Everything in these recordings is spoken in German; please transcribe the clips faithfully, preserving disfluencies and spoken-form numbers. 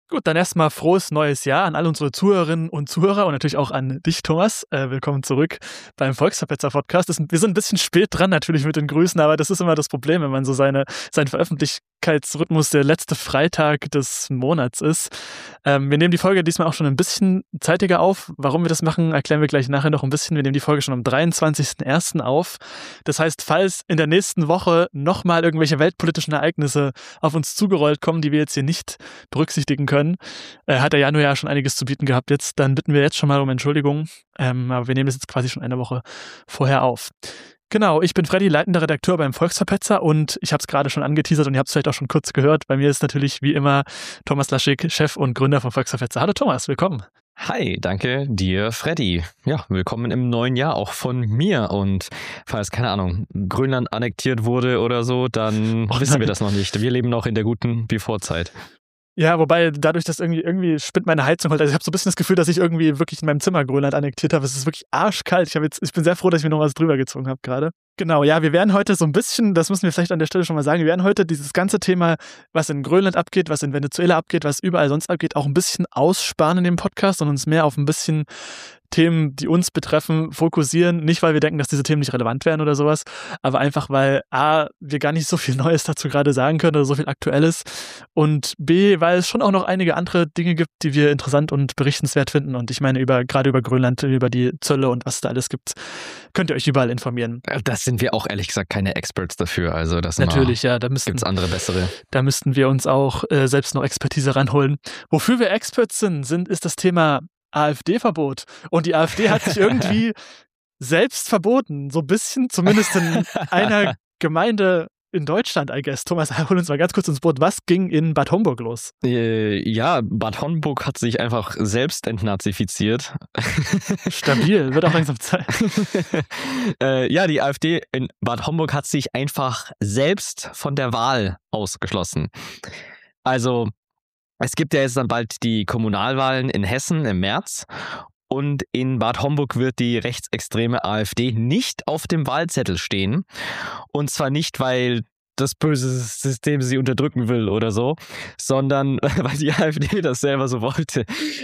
Gut, dann erstmal frohes neues Jahr an all unsere Zuhörerinnen und Zuhörer und natürlich auch an dich, Thomas. Äh, willkommen zurück beim Volksverpetzer-Podcast. Das- Wir sind ein bisschen spät dran natürlich mit den Grüßen, aber das ist immer das Problem, wenn man so seine, seinen Veröffentlichkeitsrhythmus der letzte Freitag des Monats ist. Ähm, wir nehmen die Folge diesmal auch schon ein bisschen zeitiger auf. Warum wir das machen, erklären wir gleich nachher noch ein bisschen. Wir nehmen die Folge schon am dreiundzwanzigsten ersten auf. Das heißt, falls in der nächsten Woche nochmal irgendwelche weltpolitischen Ereignisse auf uns zugerollt kommen, die wir jetzt hier nicht berücksichtigen können, Äh, hat der Januar ja schon einiges zu bieten gehabt. Jetzt, dann bitten wir jetzt schon mal um Entschuldigung. Ähm, aber wir nehmen das jetzt quasi schon eine Woche vorher auf. Genau, ich bin Freddy, leitender Redakteur beim Volksverpetzer und ich habe es gerade schon angeteasert und ihr habt es vielleicht auch schon kurz gehört. Bei mir ist natürlich wie immer Thomas Laschig, Chef und Gründer vom Volksverpetzer. Hallo Thomas, willkommen. Hi, danke dir, Freddy. Ja, willkommen im neuen Jahr auch von mir. Und falls, keine Ahnung, Grönland annektiert wurde oder so, dann Oh wissen nein. wir das noch nicht. Wir leben noch in der guten Before-Zeit. Ja, wobei dadurch, dass irgendwie, irgendwie spinnt meine Heizung halt. Also ich habe so ein bisschen das Gefühl, dass ich irgendwie wirklich in meinem Zimmer Grönland annektiert habe. Es ist wirklich arschkalt. Ich, hab jetzt, ich bin sehr froh, dass ich mir noch was drüber gezogen habe gerade. Genau, ja, wir werden heute so ein bisschen, das müssen wir vielleicht an der Stelle schon mal sagen, wir werden heute dieses ganze Thema, was in Grönland abgeht, was in Venezuela abgeht, was überall sonst abgeht, auch ein bisschen aussparen in dem Podcast und uns mehr auf ein bisschen Themen, die uns betreffen, fokussieren. Nicht, weil wir denken, dass diese Themen nicht relevant wären oder sowas, aber einfach, weil A, wir gar nicht so viel Neues dazu gerade sagen können oder so viel Aktuelles und B, weil es schon auch noch einige andere Dinge gibt, die wir interessant und berichtenswert finden und ich meine, über gerade über Grönland, über die Zölle und was es da alles gibt, könnt ihr euch überall informieren. Das sind wir auch ehrlich gesagt keine Experts dafür. Also das Natürlich, ja, da müssten, gibt's andere bessere. da müssten wir uns auch äh, selbst noch Expertise ranholen. Wofür wir Experts sind, sind ist das Thema AfD-Verbot. Und die AfD hat sich irgendwie selbst verboten. So ein bisschen, zumindest in einer Gemeinde in Deutschland, I guess. Thomas, hol uns mal ganz kurz ins Boot. Was ging in Bad Homburg los? Äh, ja, Bad Homburg hat sich einfach selbst entnazifiziert. Stabil, wird auch langsam Zeit. äh, ja, die AfD in Bad Homburg hat sich einfach selbst von der Wahl ausgeschlossen. Also es gibt ja jetzt dann bald die Kommunalwahlen in Hessen im März und in Bad Homburg wird die rechtsextreme AfD nicht auf dem Wahlzettel stehen. Und zwar nicht, weil das böse System sie unterdrücken will oder so, sondern weil die AfD das selber so wollte.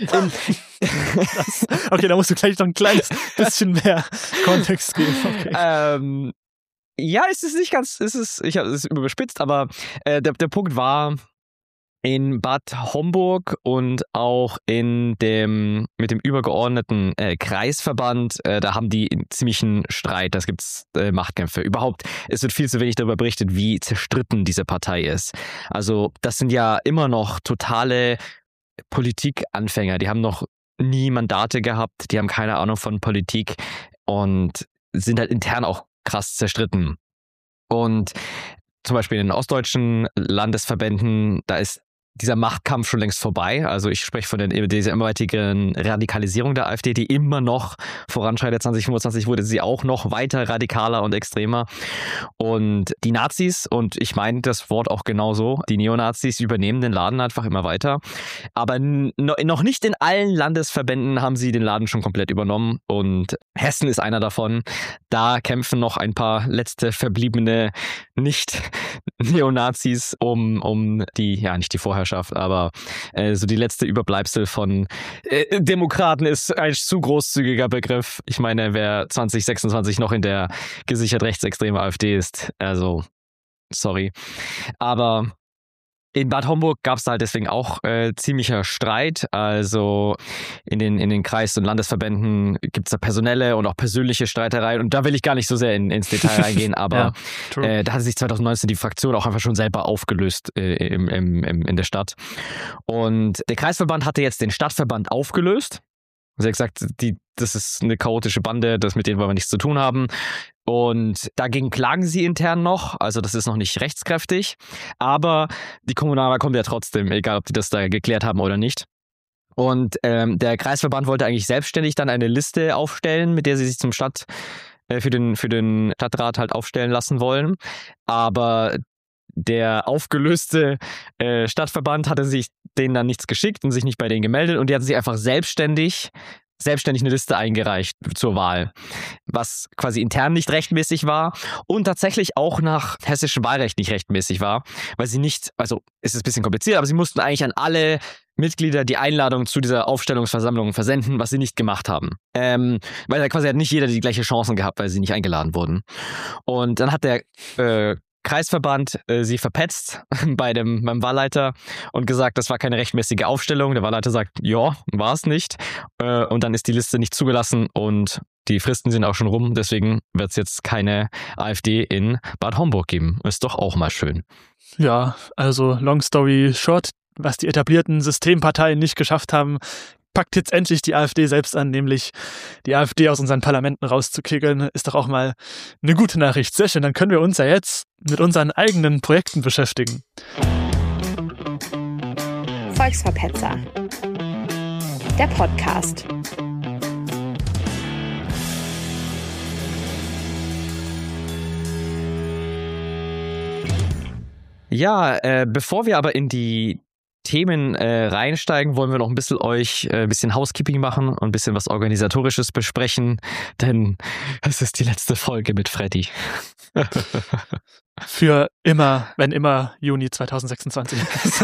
Das, okay, da musst du gleich noch ein kleines bisschen mehr Kontext geben. Okay. ähm, ja, es ist nicht ganz, es ist, ich habe es überspitzt, aber äh, der, der Punkt war, in Bad Homburg und auch in dem mit dem übergeordneten äh, Kreisverband, äh, da haben die einen ziemlichen Streit, da gibt es äh, Machtkämpfe. Überhaupt, es wird viel zu wenig darüber berichtet, wie zerstritten diese Partei ist. Also das sind ja immer noch totale Politikanfänger, die haben noch nie Mandate gehabt, die haben keine Ahnung von Politik und sind halt intern auch krass zerstritten. Und zum Beispiel in den ostdeutschen Landesverbänden, da ist dieser Machtkampf schon längst vorbei. Also ich spreche von der, dieser immerweitigen Radikalisierung der AfD, die immer noch voranschreitet. zwanzig fünfundzwanzig wurde sie auch noch weiter radikaler und extremer. Und die Nazis, und ich meine das Wort auch genauso, die Neonazis übernehmen den Laden einfach immer weiter. Aber noch nicht in allen Landesverbänden haben sie den Laden schon komplett übernommen. Und Hessen ist einer davon. Da kämpfen noch ein paar letzte verbliebene Nicht-Neonazis um, um die, ja nicht die Vorherrschaft, aber äh, so die letzte Überbleibsel von äh, Demokraten ist ein zu großzügiger Begriff. Ich meine, wer zwanzig sechsundzwanzig noch in der gesichert rechtsextremen AfD ist, also sorry. Aber in Bad Homburg gab es da halt deswegen auch äh, ziemlicher Streit. Also in den, in den Kreis- und Landesverbänden gibt es da personelle und auch persönliche Streitereien. Und da will ich gar nicht so sehr in, ins Detail reingehen, aber ja, äh, da hatte sich zwanzig neunzehn die Fraktion auch einfach schon selber aufgelöst äh, im, im, im, in der Stadt. Und der Kreisverband hatte jetzt den Stadtverband aufgelöst. Also er hat gesagt, die, das ist eine chaotische Bande, das mit denen wollen wir nichts zu tun haben. Und dagegen klagen sie intern noch, also das ist noch nicht rechtskräftig, aber die Kommunalwahl kommt ja trotzdem, egal ob die das da geklärt haben oder nicht. Und ähm, der Kreisverband wollte eigentlich selbstständig dann eine Liste aufstellen, mit der sie sich zum Stadt, äh, für den, für den Stadtrat halt aufstellen lassen wollen. Aber der aufgelöste äh, Stadtverband hatte sich denen dann nichts geschickt und sich nicht bei denen gemeldet und die hatten sich einfach selbstständig selbstständig eine Liste eingereicht zur Wahl, was quasi intern nicht rechtmäßig war und tatsächlich auch nach hessischem Wahlrecht nicht rechtmäßig war, weil sie nicht, also es ist ein bisschen kompliziert, aber sie mussten eigentlich an alle Mitglieder die Einladung zu dieser Aufstellungsversammlung versenden, was sie nicht gemacht haben. Ähm, weil da quasi hat nicht jeder die gleiche Chancen gehabt, weil sie nicht eingeladen wurden. Und dann hat der äh, Kreisverband äh, sie verpetzt bei dem beim Wahlleiter und gesagt, das war keine rechtmäßige Aufstellung. Der Wahlleiter sagt, ja, war es nicht. Äh, und dann ist die Liste nicht zugelassen und die Fristen sind auch schon rum. Deswegen wird es jetzt keine AfD in Bad Homburg geben. Ist doch auch mal schön. Ja, also long story short, was die etablierten Systemparteien nicht geschafft haben, packt jetzt endlich die AfD selbst an, nämlich die AfD aus unseren Parlamenten rauszukegeln, ist doch auch mal eine gute Nachricht. Sehr schön, dann können wir uns ja jetzt mit unseren eigenen Projekten beschäftigen. Volksverpetzer. Der Podcast. Ja, äh, bevor wir aber in die Themen äh, reinsteigen, wollen wir noch ein bisschen euch äh, ein bisschen Housekeeping machen und ein bisschen was Organisatorisches besprechen, denn es ist die letzte Folge mit Freddy. Für immer, wenn immer, Juni zwanzig sechsundzwanzig.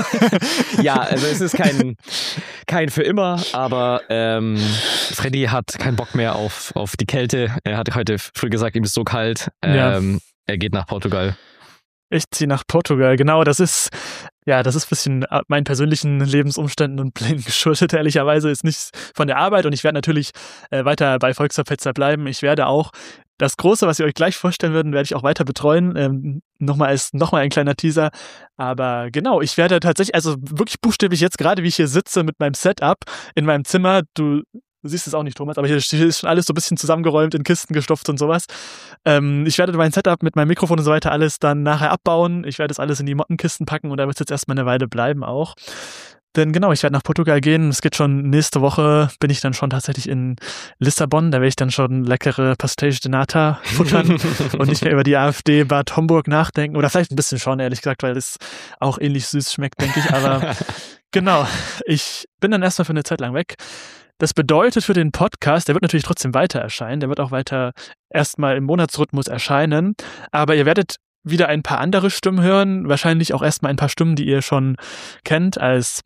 Ja, also es ist kein, kein für immer, aber ähm, Freddy hat keinen Bock mehr auf, auf die Kälte. Er hat heute früh gesagt, ihm ist so kalt. Ähm, ja. Er geht nach Portugal. Ich ziehe nach Portugal, genau, das ist, ja, das ist ein bisschen meinen persönlichen Lebensumständen und Plänen geschuldet, ehrlicherweise, ist nicht von der Arbeit und ich werde natürlich äh, weiter bei Volksverpetzer bleiben. Ich werde auch das Große, was wir euch gleich vorstellen würden, werde ich auch weiter betreuen, ähm, nochmal als nochmal ein kleiner Teaser, aber genau, ich werde tatsächlich, also wirklich buchstäblich jetzt gerade, wie ich hier sitze mit meinem Setup in meinem Zimmer, du Du siehst es auch nicht, Thomas, aber hier ist schon alles so ein bisschen zusammengeräumt, in Kisten gestopft und sowas. Ähm, ich werde mein Setup mit meinem Mikrofon und so weiter alles dann nachher abbauen. Ich werde das alles in die Mottenkisten packen und da wird es jetzt erstmal eine Weile bleiben auch. Denn genau, ich werde nach Portugal gehen. Es geht schon nächste Woche, bin ich dann schon tatsächlich in Lissabon. Da werde ich dann schon leckere Pastéis de Nata futtern und nicht mehr über die AfD Bad Homburg nachdenken. Oder vielleicht ein bisschen schon, ehrlich gesagt, weil es auch ähnlich süß schmeckt, denke ich. Aber genau, ich bin dann erstmal für eine Zeit lang weg. Das bedeutet für den Podcast, der wird natürlich trotzdem weiter erscheinen, der wird auch weiter erstmal im Monatsrhythmus erscheinen, aber ihr werdet wieder ein paar andere Stimmen hören, wahrscheinlich auch erstmal ein paar Stimmen, die ihr schon kennt als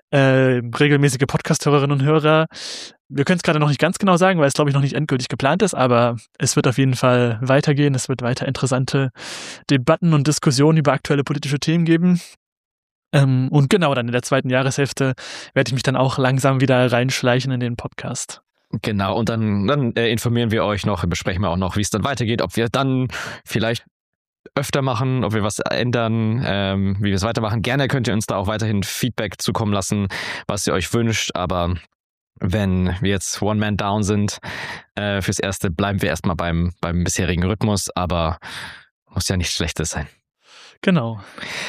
äh, regelmäßige Podcast-Hörerinnen und Hörer. Wir können es gerade noch nicht ganz genau sagen, weil es, glaube ich, noch nicht endgültig geplant ist, aber es wird auf jeden Fall weitergehen, es wird weiter interessante Debatten und Diskussionen über aktuelle politische Themen geben. Ähm, und genau, dann in der zweiten Jahreshälfte werde ich mich dann auch langsam wieder reinschleichen in den Podcast. Genau, und dann, dann äh, informieren wir euch noch, besprechen wir auch noch, wie es dann weitergeht, ob wir dann vielleicht öfter machen, ob wir was ändern, ähm, wie wir es weitermachen. Gerne könnt ihr uns da auch weiterhin Feedback zukommen lassen, was ihr euch wünscht, aber wenn wir jetzt One-Man-Down sind, äh, fürs Erste bleiben wir erstmal beim, beim bisherigen Rhythmus, aber muss ja nichts Schlechtes sein. Genau.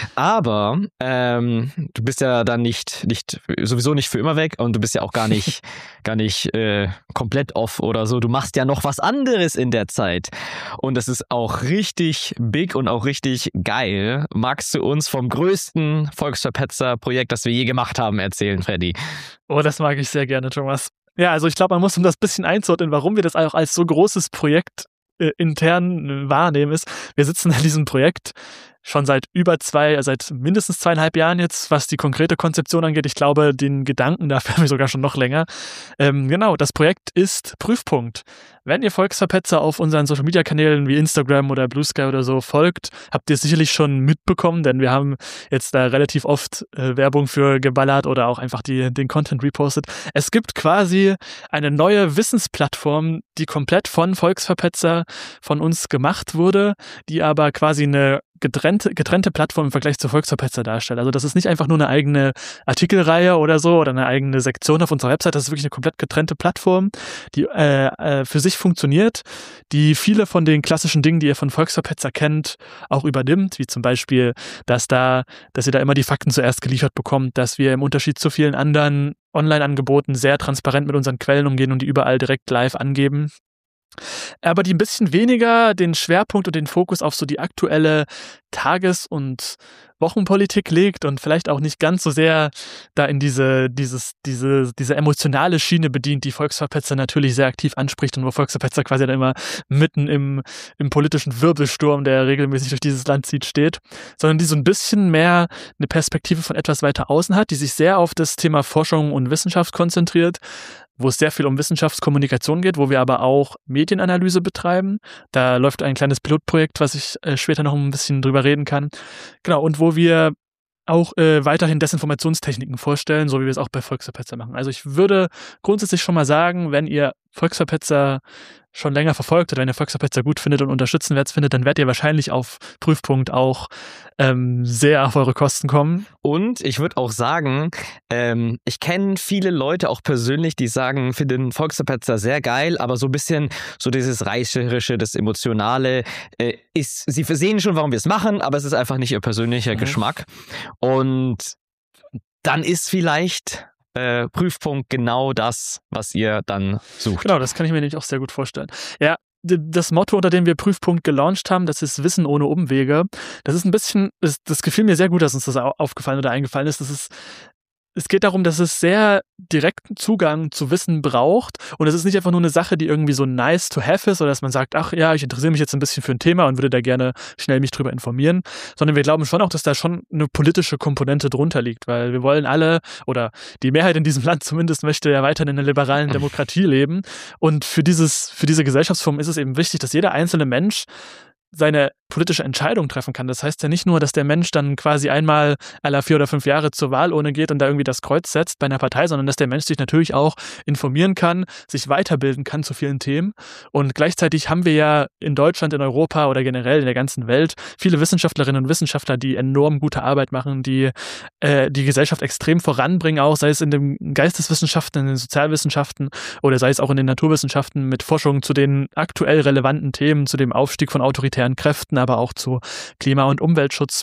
Aber ähm, du bist ja dann nicht, nicht sowieso nicht für immer weg und du bist ja auch gar nicht, gar nicht äh, komplett off oder so. Du machst ja noch was anderes in der Zeit. Und das ist auch richtig big und auch richtig geil. Magst du uns vom größten Volksverpetzer-Projekt, das wir je gemacht haben, erzählen, Freddy? Oh, das mag ich sehr gerne, Thomas. Ja, also ich glaube, man muss, um das ein bisschen einzuordnen, warum wir das auch als so großes Projekt äh, intern wahrnehmen, ist, wir sitzen an diesem Projekt schon seit über zwei, seit mindestens zweieinhalb Jahren jetzt, was die konkrete Konzeption angeht. Ich glaube, den Gedanken dafür haben wir sogar schon noch länger. Ähm, genau, das Projekt ist Prüfpunkt. Wenn ihr Volksverpetzer auf unseren Social-Media-Kanälen wie Instagram oder Blue Sky oder so folgt, habt ihr es sicherlich schon mitbekommen, denn wir haben jetzt da relativ oft äh, Werbung für geballert oder auch einfach die, den Content repostet. Es gibt quasi eine neue Wissensplattform, die komplett von Volksverpetzer von uns gemacht wurde, die aber quasi eine getrennte, getrennte Plattform im Vergleich zu Volksverpetzer darstellt. Also das ist nicht einfach nur eine eigene Artikelreihe oder so oder eine eigene Sektion auf unserer Website, das ist wirklich eine komplett getrennte Plattform, die äh, äh, für sich funktioniert, die viele von den klassischen Dingen, die ihr von Volksverpetzer kennt, auch übernimmt, wie zum Beispiel, dass da, dass ihr da immer die Fakten zuerst geliefert bekommt, dass wir im Unterschied zu vielen anderen Online-Angeboten sehr transparent mit unseren Quellen umgehen und die überall direkt live angeben. aber die ein bisschen weniger den Schwerpunkt und den Fokus auf so die aktuelle Tages- und Wochenpolitik legt und vielleicht auch nicht ganz so sehr da in diese, dieses, diese, diese emotionale Schiene bedient, die Volksverpetzer natürlich sehr aktiv anspricht und wo Volksverpetzer quasi dann immer mitten im, im politischen Wirbelsturm, der regelmäßig durch dieses Land zieht, steht, sondern die so ein bisschen mehr eine Perspektive von etwas weiter außen hat, die sich sehr auf das Thema Forschung und Wissenschaft konzentriert, wo es sehr viel um Wissenschaftskommunikation geht, wo wir aber auch Medienanalyse betreiben. Da läuft ein kleines Pilotprojekt, was ich äh, später noch ein bisschen drüber reden kann. Genau, und wo wir auch äh, weiterhin Desinformationstechniken vorstellen, so wie wir es auch bei Volksverpetzer machen. Also ich würde grundsätzlich schon mal sagen, wenn ihr Volksverpetzer schon länger verfolgt oder wenn ihr Volksverpetzer gut findet und unterstützenwert findet, dann werdet ihr wahrscheinlich auf Prüfpunkt auch ähm, sehr auf eure Kosten kommen. Und ich würde auch sagen, ähm, ich kenne viele Leute auch persönlich, die sagen, finden Volksverpetzer sehr geil, aber so ein bisschen so dieses Reißerische, das Emotionale äh, ist, sie sehen schon, warum wir es machen, aber es ist einfach nicht ihr persönlicher mhm. Geschmack. Und dann ist vielleicht Äh, Prüfpunkt genau das, was ihr dann sucht. Genau, das kann ich mir nämlich auch sehr gut vorstellen. Ja, das Motto, unter dem wir Prüfpunkt gelauncht haben, das ist Wissen ohne Umwege. Das ist ein bisschen, das, das gefiel mir sehr gut, dass uns das aufgefallen oder eingefallen ist. Das ist Es geht darum, dass es sehr direkten Zugang zu Wissen braucht und es ist nicht einfach nur eine Sache, die irgendwie so nice to have ist oder dass man sagt, ach ja, ich interessiere mich jetzt ein bisschen für ein Thema und würde da gerne schnell mich drüber informieren, sondern wir glauben schon auch, dass da schon eine politische Komponente drunter liegt, weil wir wollen alle oder die Mehrheit in diesem Land zumindest möchte ja weiterhin in einer liberalen Demokratie leben und für dieses, für diese Gesellschaftsform ist es eben wichtig, dass jeder einzelne Mensch seine politische Entscheidung treffen kann. Das heißt ja nicht nur, dass der Mensch dann quasi einmal alle vier oder fünf Jahre zur Wahlurne geht und da irgendwie das Kreuz setzt bei einer Partei, sondern dass der Mensch sich natürlich auch informieren kann, sich weiterbilden kann zu vielen Themen. Und gleichzeitig haben wir ja in Deutschland, in Europa oder generell in der ganzen Welt viele Wissenschaftlerinnen und Wissenschaftler, die enorm gute Arbeit machen, die äh, die Gesellschaft extrem voranbringen, auch sei es in den Geisteswissenschaften, in den Sozialwissenschaften oder sei es auch in den Naturwissenschaften mit Forschung zu den aktuell relevanten Themen, zu dem Aufstieg von autoritären Kräften, aber auch zu Klima- und Umweltschutz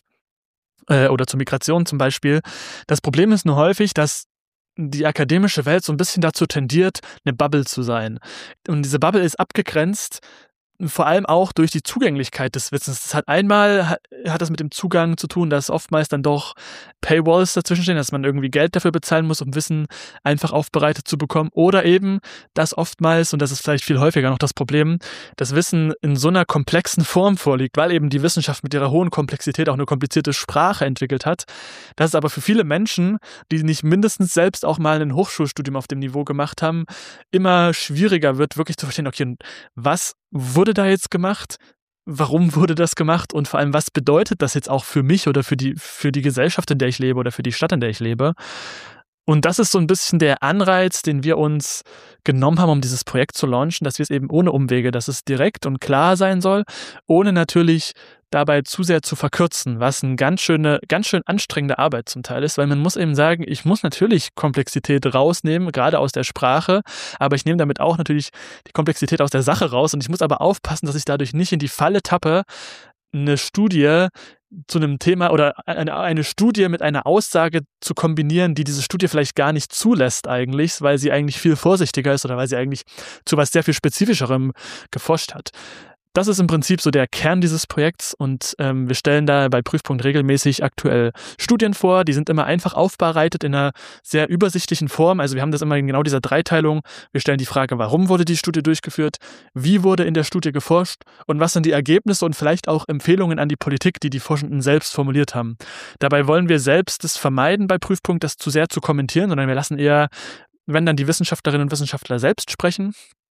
äh, oder zu Migration zum Beispiel. Das Problem ist nur häufig, dass die akademische Welt so ein bisschen dazu tendiert, eine Bubble zu sein. Und diese Bubble ist abgegrenzt, vor allem auch durch die Zugänglichkeit des Wissens. Das hat einmal hat, hat das mit dem Zugang zu tun, dass oftmals dann doch Paywalls dazwischen stehen, dass man irgendwie Geld dafür bezahlen muss, um Wissen einfach aufbereitet zu bekommen. Oder eben, dass oftmals, und das ist vielleicht viel häufiger noch das Problem, das Wissen in so einer komplexen Form vorliegt, weil eben die Wissenschaft mit ihrer hohen Komplexität auch eine komplizierte Sprache entwickelt hat. Das ist aber für viele Menschen, die nicht mindestens selbst auch mal ein Hochschulstudium auf dem Niveau gemacht haben, immer schwieriger wird, wirklich zu verstehen, okay, was wurde da jetzt gemacht? Warum wurde das gemacht? Und vor allem, was bedeutet das jetzt auch für mich oder für die, für die Gesellschaft, in der ich lebe oder für die Stadt, in der ich lebe? Und das ist so ein bisschen der Anreiz, den wir uns genommen haben, um dieses Projekt zu launchen, dass wir es eben ohne Umwege, dass es direkt und klar sein soll, ohne natürlich dabei zu sehr zu verkürzen, was eine ganz schöne, ganz schön anstrengende Arbeit zum Teil ist, weil man muss eben sagen, ich muss natürlich Komplexität rausnehmen, gerade aus der Sprache, aber ich nehme damit auch natürlich die Komplexität aus der Sache raus und ich muss aber aufpassen, dass ich dadurch nicht in die Falle tappe, eine Studie zu einem Thema oder eine, eine Studie mit einer Aussage zu kombinieren, die diese Studie vielleicht gar nicht zulässt eigentlich, weil sie eigentlich viel vorsichtiger ist oder weil sie eigentlich zu was sehr viel Spezifischerem geforscht hat. Das ist im Prinzip so der Kern dieses Projekts und ähm, wir stellen da bei Prüfpunkt regelmäßig aktuell Studien vor, die sind immer einfach aufbereitet in einer sehr übersichtlichen Form, also wir haben das immer in genau dieser Dreiteilung, wir stellen die Frage, warum wurde die Studie durchgeführt, wie wurde in der Studie geforscht und was sind die Ergebnisse und vielleicht auch Empfehlungen an die Politik, die die Forschenden selbst formuliert haben. Dabei wollen wir selbst es vermeiden bei Prüfpunkt, das zu sehr zu kommentieren, sondern wir lassen eher, wenn dann die Wissenschaftlerinnen und Wissenschaftler selbst sprechen.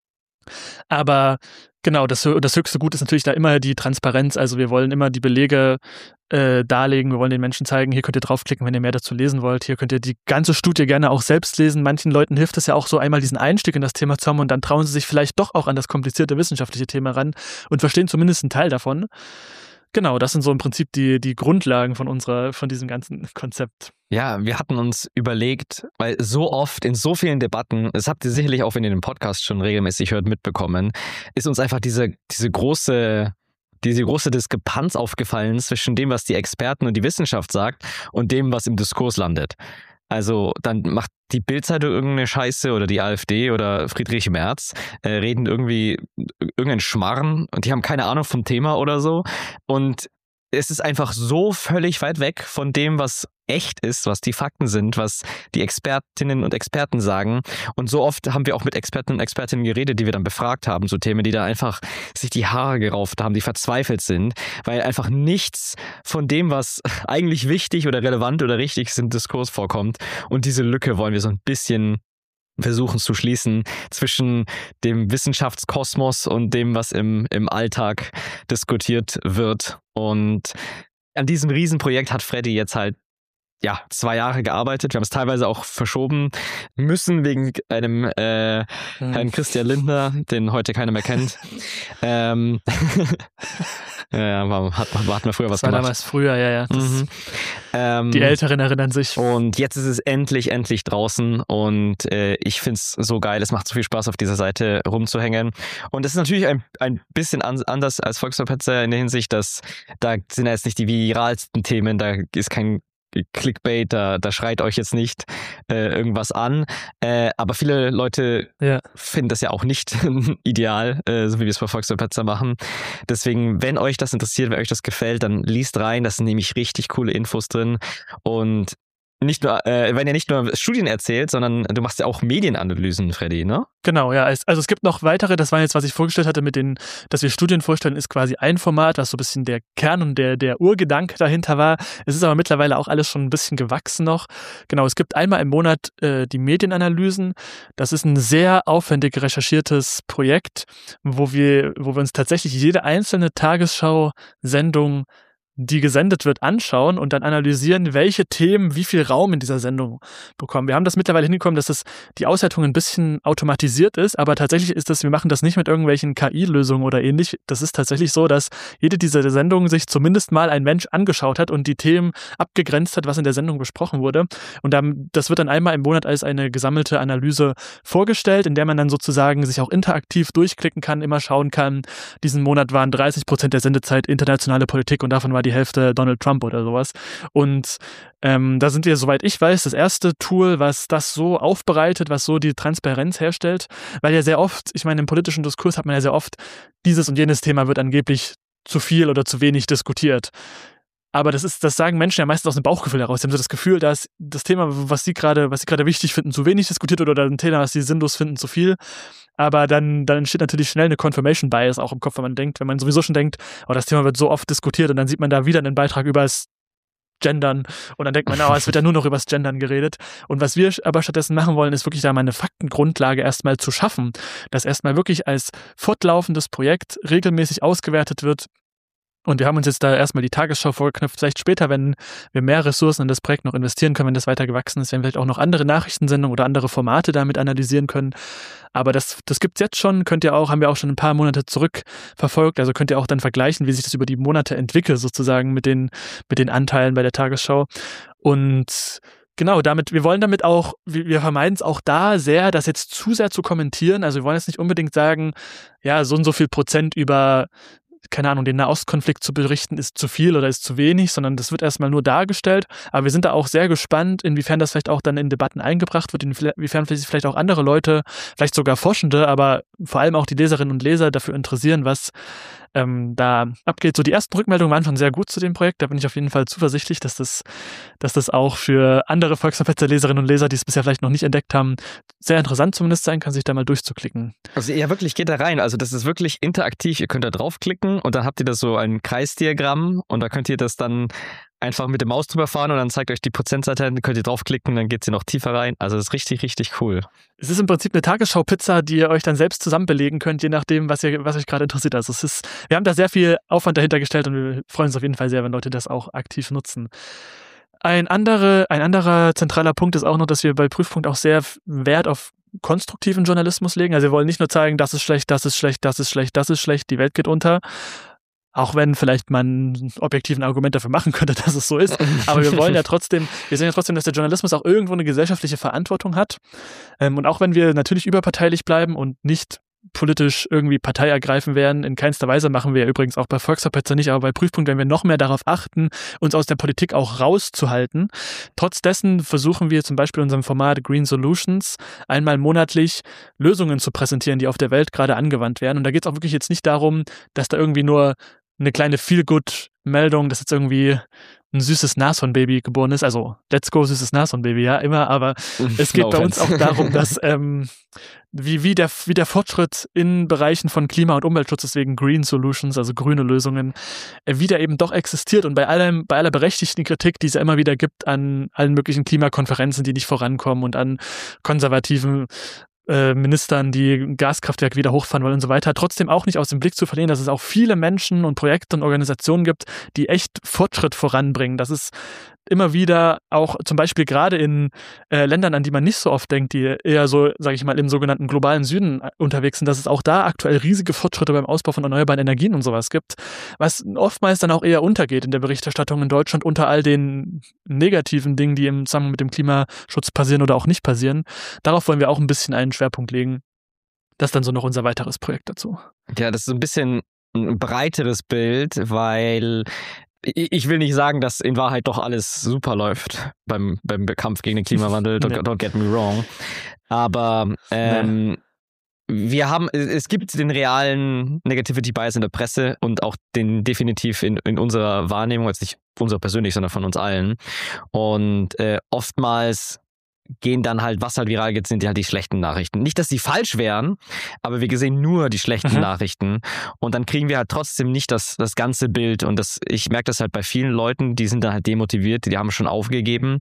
Aber genau, das, das höchste Gut ist natürlich da immer die Transparenz. Also wir wollen immer die Belege äh, darlegen. Wir wollen den Menschen zeigen, hier könnt ihr draufklicken, wenn ihr mehr dazu lesen wollt. Hier könnt ihr die ganze Studie gerne auch selbst lesen. Manchen Leuten hilft es ja auch so, einmal diesen Einstieg in das Thema zu haben und dann trauen sie sich vielleicht doch auch an das komplizierte wissenschaftliche Thema ran und verstehen zumindest einen Teil davon. Genau, das sind so im Prinzip die, die Grundlagen von unserer, von diesem ganzen Konzept. Ja, wir hatten uns überlegt, weil so oft in so vielen Debatten, das habt ihr sicherlich auch, wenn ihr den Podcast schon regelmäßig hört, mitbekommen, ist uns einfach diese, diese große, diese große Diskrepanz aufgefallen zwischen dem, was die Experten und die Wissenschaft sagt und dem, was im Diskurs landet. Also dann macht die Bild-Zeitung irgendeine Scheiße oder die AfD oder Friedrich Merz, äh, reden irgendwie irgendeinen Schmarrn und die haben keine Ahnung vom Thema oder so. Und es ist einfach so völlig weit weg von dem, was echt ist, was die Fakten sind, was die Expertinnen und Experten sagen. Und so oft haben wir auch mit Experten und Expertinnen geredet, die wir dann befragt haben, so Themen, die da einfach sich die Haare gerauft haben, die verzweifelt sind, weil einfach nichts von dem, was eigentlich wichtig oder relevant oder richtig ist, im Diskurs vorkommt. Und diese Lücke wollen wir so ein bisschen versuchen zu schließen zwischen dem Wissenschaftskosmos und dem, was im, im Alltag diskutiert wird. Und an diesem Riesenprojekt hat Freddy jetzt halt ja, zwei Jahre gearbeitet. Wir haben es teilweise auch verschoben müssen wegen einem äh, Herrn Christian Lindner, den heute keiner mehr kennt. ähm, ja, war, hat, hat man früher was das war gemacht. damals früher, ja, ja. Mhm. Ähm, die Älteren erinnern sich. Und jetzt ist es endlich, endlich draußen und äh, ich finde es so geil. Es macht so viel Spaß, auf dieser Seite rumzuhängen. Und es ist natürlich ein, ein bisschen an, anders als Volksverpetzer in der Hinsicht, dass da sind jetzt nicht die viralsten Themen, da ist kein Clickbait, da, da schreit euch jetzt nicht äh, irgendwas an. Äh, aber viele Leute ja. finden das ja auch nicht ideal, äh, so wie wir es bei Volksverpetzer machen. Deswegen, wenn euch das interessiert, wenn euch das gefällt, dann liest rein. Das sind nämlich richtig coole Infos drin. Und nicht nur, äh, wenn ihr nicht nur Studien erzählt, sondern du machst ja auch Medienanalysen, Freddy, ne? Genau, ja. Also es gibt noch weitere, das war jetzt, was ich vorgestellt hatte, mit den, dass wir Studien vorstellen, ist quasi ein Format, was so ein bisschen der Kern und der, der Urgedanke dahinter war. Es ist aber mittlerweile auch alles schon ein bisschen gewachsen noch. Genau, es gibt einmal im Monat äh, die Medienanalysen. Das ist ein sehr aufwendig recherchiertes Projekt, wo wir, wo wir uns tatsächlich jede einzelne Tagesschau-Sendung, die gesendet wird, anschauen und dann analysieren, welche Themen wie viel Raum in dieser Sendung bekommen. Wir haben das mittlerweile hingekommen, dass das die Auswertung ein bisschen automatisiert ist, aber tatsächlich ist das, wir machen das nicht mit irgendwelchen K I-Lösungen oder ähnlich. Das ist tatsächlich so, dass jede dieser Sendungen sich zumindest mal ein Mensch angeschaut hat und die Themen abgegrenzt hat, was in der Sendung besprochen wurde. Und dann, das wird dann einmal im Monat als eine gesammelte Analyse vorgestellt, in der man dann sozusagen sich auch interaktiv durchklicken kann, immer schauen kann. Diesen Monat waren dreißig Prozent der Sendezeit internationale Politik und davon war die Hälfte Donald Trump oder sowas. Und ähm, da sind wir, soweit ich weiß, das erste Tool, was das so aufbereitet, was so die Transparenz herstellt, weil ja sehr oft, ich meine, im politischen Diskurs hat man ja sehr oft, dieses und jenes Thema wird angeblich zu viel oder zu wenig diskutiert. Aber das ist, das sagen Menschen ja meistens aus dem Bauchgefühl heraus. Sie haben so das Gefühl, dass das Thema, was sie gerade, was sie gerade wichtig finden, zu wenig diskutiert wird oder ein Thema, was sie sinnlos finden, zu viel. Aber dann, dann entsteht natürlich schnell eine Confirmation Bias auch im Kopf, wenn man denkt, wenn man sowieso schon denkt, oh, das Thema wird so oft diskutiert und dann sieht man da wieder einen Beitrag über das Gendern und dann denkt man, oh, es wird ja nur noch über das Gendern geredet. Und was wir aber stattdessen machen wollen, ist wirklich da mal eine Faktengrundlage erstmal zu schaffen, dass erstmal wirklich als fortlaufendes Projekt regelmäßig ausgewertet wird. Und wir haben uns jetzt da erstmal die Tagesschau vorgeknüpft. Vielleicht später, wenn wir mehr Ressourcen in das Projekt noch investieren können, wenn das weiter gewachsen ist, werden wir vielleicht auch noch andere Nachrichtensendungen oder andere Formate damit analysieren können. Aber das, das gibt's jetzt schon, könnt ihr auch, haben wir auch schon ein paar Monate zurück verfolgt. Also könnt ihr auch dann vergleichen, wie sich das über die Monate entwickelt, sozusagen mit den, mit den Anteilen bei der Tagesschau. Und genau, damit, wir wollen damit auch, wir vermeiden es auch da sehr, das jetzt zu sehr zu kommentieren. Also wir wollen jetzt nicht unbedingt sagen, ja, so und so viel Prozent über, keine Ahnung, den Nahostkonflikt zu berichten, ist zu viel oder ist zu wenig, sondern das wird erstmal nur dargestellt. Aber wir sind da auch sehr gespannt, inwiefern das vielleicht auch dann in Debatten eingebracht wird, inwiefern sich vielleicht auch andere Leute, vielleicht sogar Forschende, aber vor allem auch die Leserinnen und Leser dafür interessieren, was ähm, da abgeht. So, die ersten Rückmeldungen waren schon sehr gut zu dem Projekt. Da bin ich auf jeden Fall zuversichtlich, dass das, dass das auch für andere Volksverpetzer-Leserinnen und Leser, die es bisher vielleicht noch nicht entdeckt haben, sehr interessant zumindest sein kann, sich da mal durchzuklicken. Also ja, wirklich, geht da rein. Also das ist wirklich interaktiv. Ihr könnt da draufklicken und dann habt ihr da so ein Kreisdiagramm und da könnt ihr das dann einfach mit der Maus drüber fahren und dann zeigt euch die Prozentseite, dann könnt ihr draufklicken, dann geht sie noch tiefer rein. Also das ist richtig, richtig cool. Es ist im Prinzip eine Tagesschau-Pizza, die ihr euch dann selbst zusammen belegen könnt, je nachdem, was, ihr, was euch gerade interessiert. Also es ist, wir haben da sehr viel Aufwand dahinter gestellt und wir freuen uns auf jeden Fall sehr, wenn Leute das auch aktiv nutzen. Ein, andere, ein anderer zentraler Punkt ist auch noch, dass wir bei Prüfpunkt auch sehr Wert auf konstruktiven Journalismus legen. Also wir wollen nicht nur zeigen, das ist schlecht, das ist schlecht, das ist schlecht, das ist schlecht, die Welt geht unter. Auch wenn vielleicht man einen objektiven Argument dafür machen könnte, dass es so ist. Aber wir wollen ja trotzdem, wir sehen ja trotzdem, dass der Journalismus auch irgendwo eine gesellschaftliche Verantwortung hat. Und auch wenn wir natürlich überparteilich bleiben und nicht politisch irgendwie Partei ergreifen werden. In keinster Weise, machen wir ja übrigens auch bei Volksverpetzer nicht, aber bei Prüfpunkt werden wir noch mehr darauf achten, uns aus der Politik auch rauszuhalten. Trotz dessen versuchen wir zum Beispiel in unserem Format Green Solutions einmal monatlich Lösungen zu präsentieren, die auf der Welt gerade angewandt werden. Und da geht es auch wirklich jetzt nicht darum, dass da irgendwie nur eine kleine Feel-Good-Meldung, dass jetzt irgendwie ein süßes Nashornbaby geboren ist. Also, let's go, süßes Nashornbaby, ja, immer. Aber es geht No bei uns offense. auch darum, dass ähm, wie, wie, der, wie der Fortschritt in Bereichen von Klima- und Umweltschutz, deswegen Green Solutions, also grüne Lösungen, äh, wieder eben doch existiert. Und bei allem, bei aller berechtigten Kritik, die es ja immer wieder gibt an allen möglichen Klimakonferenzen, die nicht vorankommen und an konservativen Äh, Ministern, die ein Gaskraftwerk wieder hochfahren wollen und so weiter, trotzdem auch nicht aus dem Blick zu verlieren, dass es auch viele Menschen und Projekte und Organisationen gibt, die echt Fortschritt voranbringen. Das ist immer wieder auch zum Beispiel gerade in äh, Ländern, an die man nicht so oft denkt, die eher so, sage ich mal, im sogenannten globalen Süden unterwegs sind, dass es auch da aktuell riesige Fortschritte beim Ausbau von erneuerbaren Energien und sowas gibt, was oftmals dann auch eher untergeht in der Berichterstattung in Deutschland unter all den negativen Dingen, die im Zusammenhang mit dem Klimaschutz passieren oder auch nicht passieren. Darauf wollen wir auch ein bisschen einen Schwerpunkt legen. Das ist dann so noch unser weiteres Projekt dazu. Ja, das ist so ein bisschen ein breiteres Bild, weil ich will nicht sagen, dass in Wahrheit doch alles super läuft beim, beim Kampf gegen den Klimawandel, don't, Nee. don't get me wrong. Aber ähm, wir haben, es gibt den realen Negativity Bias in der Presse und auch den definitiv in, in unserer Wahrnehmung, jetzt nicht unser persönlich, sondern von uns allen. Und äh, oftmals gehen dann halt, was halt viral geht, sind die halt die schlechten Nachrichten. Nicht, dass sie falsch wären, aber wir sehen nur die schlechten Mhm. Nachrichten und dann kriegen wir halt trotzdem nicht das, das ganze Bild und das, ich merke das halt bei vielen Leuten, die sind dann halt demotiviert, die haben schon aufgegeben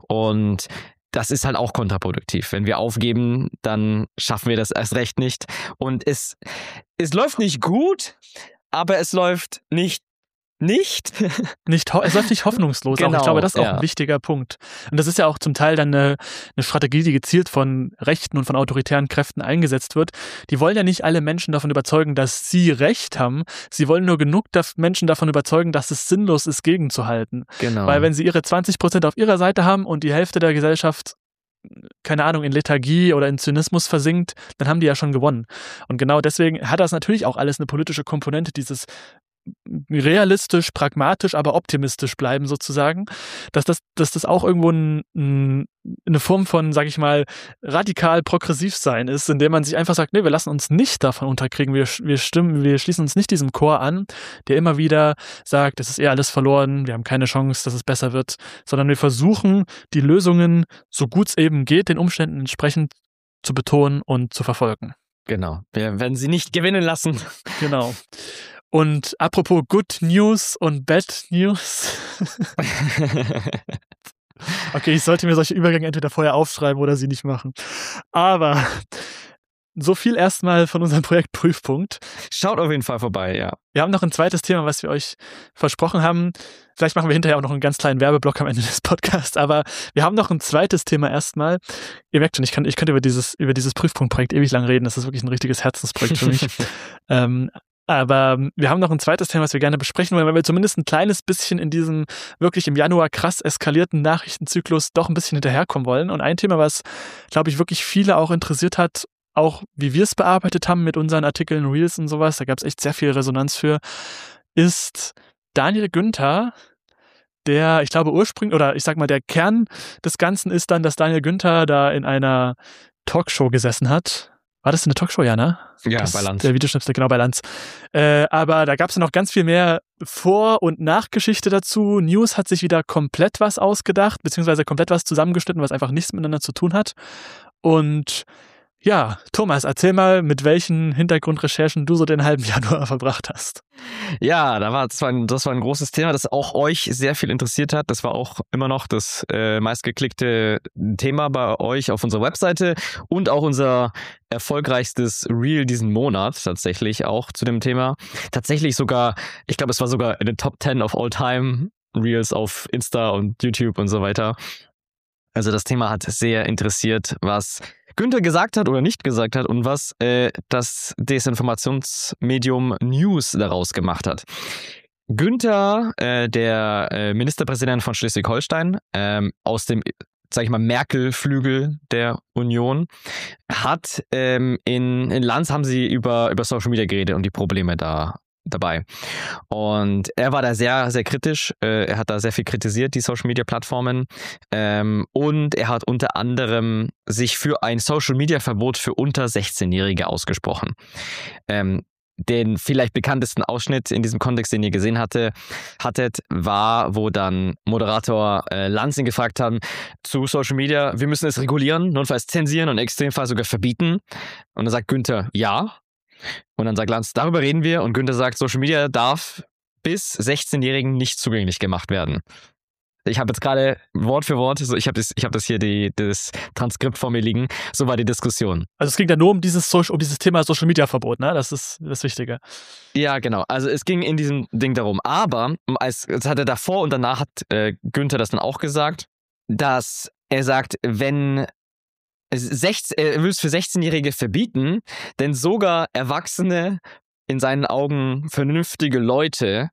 und das ist halt auch kontraproduktiv. Wenn wir aufgeben, dann schaffen wir das erst recht nicht und es, es läuft nicht gut, aber es läuft nicht nicht. Nicht, ho- es läuft nicht hoffnungslos. Auch. Genau, Ich glaube, das ist auch ja. ein wichtiger Punkt. Und das ist ja auch zum Teil dann eine, eine Strategie, die gezielt von rechten und von autoritären Kräften eingesetzt wird. Die wollen ja nicht alle Menschen davon überzeugen, dass sie Recht haben. Sie wollen nur genug daf- Menschen davon überzeugen, dass es sinnlos ist, gegenzuhalten. Genau. Weil wenn sie ihre zwanzig Prozent auf ihrer Seite haben und die Hälfte der Gesellschaft, keine Ahnung, in Lethargie oder in Zynismus versinkt, dann haben die ja schon gewonnen. Und genau deswegen hat das natürlich auch alles eine politische Komponente, dieses realistisch, pragmatisch, aber optimistisch bleiben sozusagen, dass das, dass das auch irgendwo ein, ein, eine Form von, sag ich mal, radikal progressiv sein ist, indem man sich einfach sagt, nee, wir lassen uns nicht davon unterkriegen, wir, wir stimmen, wir schließen uns nicht diesem Chor an, der immer wieder sagt, es ist eh alles verloren, wir haben keine Chance, dass es besser wird, sondern wir versuchen, die Lösungen, so gut es eben geht, den Umständen entsprechend zu betonen und zu verfolgen. Genau. Wir werden sie nicht gewinnen lassen. Genau. Und apropos Good News und Bad News. Okay, ich sollte mir solche Übergänge entweder vorher aufschreiben oder sie nicht machen. Aber so viel erstmal von unserem Projekt Prüfpunkt. Schaut auf jeden Fall vorbei, ja. Wir haben noch ein zweites Thema, was wir euch versprochen haben. Vielleicht machen wir hinterher auch noch einen ganz kleinen Werbeblock am Ende des Podcasts, aber wir haben noch ein zweites Thema erstmal. Ihr merkt schon, ich kann, ich könnte über dieses, über dieses Prüfpunktprojekt ewig lang reden. Das ist wirklich ein richtiges Herzensprojekt für mich. ähm, Aber wir haben noch ein zweites Thema, was wir gerne besprechen wollen, weil wir zumindest ein kleines bisschen in diesem wirklich im Januar krass eskalierten Nachrichtenzyklus doch ein bisschen hinterherkommen wollen. Und ein Thema, was, glaube ich, wirklich viele auch interessiert hat, auch wie wir es bearbeitet haben mit unseren Artikeln, Reels und sowas, da gab es echt sehr viel Resonanz für, ist Daniel Günther, der, ich glaube, ursprünglich, oder ich sag mal, der Kern des Ganzen ist dann, dass Daniel Günther da in einer Talkshow gesessen hat. War das eine Talkshow, ja, ne? Ja, das, bei Lanz. Der Videoschnipsel, genau, bei Lanz. Äh, aber da gab es ja noch ganz viel mehr Vor- und Nachgeschichte dazu. News hat sich wieder komplett was ausgedacht, beziehungsweise komplett was zusammengeschnitten, was einfach nichts miteinander zu tun hat. Und ja, Thomas, erzähl mal, mit welchen Hintergrundrecherchen du so den halben Januar verbracht hast. Ja, da war, das, war ein, das war ein großes Thema, das auch euch sehr viel interessiert hat. Das war auch immer noch das äh, meistgeklickte Thema bei euch auf unserer Webseite und auch unser erfolgreichstes Reel diesen Monat tatsächlich auch zu dem Thema. Tatsächlich sogar, ich glaube, es war sogar in den Top zehn of all time Reels auf Insta und YouTube und so weiter. Also das Thema hat sehr interessiert, was Günther gesagt hat oder nicht gesagt hat und was äh, das Desinformationsmedium News daraus gemacht hat. Günther, äh, der äh, Ministerpräsident von Schleswig-Holstein, ähm, aus dem sag ich mal, Merkel-Flügel der Union, hat ähm, in, in Lanz haben sie über, über Social Media geredet und die Probleme da dabei. Und er war da sehr, sehr kritisch. Äh, er hat da sehr viel kritisiert, die Social Media Plattformen. Ähm, und er hat unter anderem sich für ein Social Media Verbot für unter sechzehnjährige ausgesprochen. Ähm, Den vielleicht bekanntesten Ausschnitt in diesem Kontext, den ihr gesehen hatte, hattet, war, wo dann Moderator äh, Lanz ihn gefragt haben zu Social Media, wir müssen es regulieren, notfalls zensieren und im Extremfall sogar verbieten. Und dann sagt Günther, ja. Und dann sagt Lanz, darüber reden wir. Und Günther sagt, Social Media darf bis sechzehnjährigen nicht zugänglich gemacht werden. Ich habe jetzt gerade Wort für Wort, so ich habe das, ich hab das hier, die, das Transkript vor mir liegen, so war die Diskussion. Also es ging da nur um dieses, Social, um dieses Thema Social Media Verbot, ne? Das ist das Wichtige. Ja, genau. Also es ging in diesem Ding darum. Aber, als, das hat er davor und danach hat äh, Günther das dann auch gesagt, dass er sagt, wenn sechzehn, er will es für sechzehnjährige verbieten, denn sogar Erwachsene, in seinen Augen vernünftige Leute,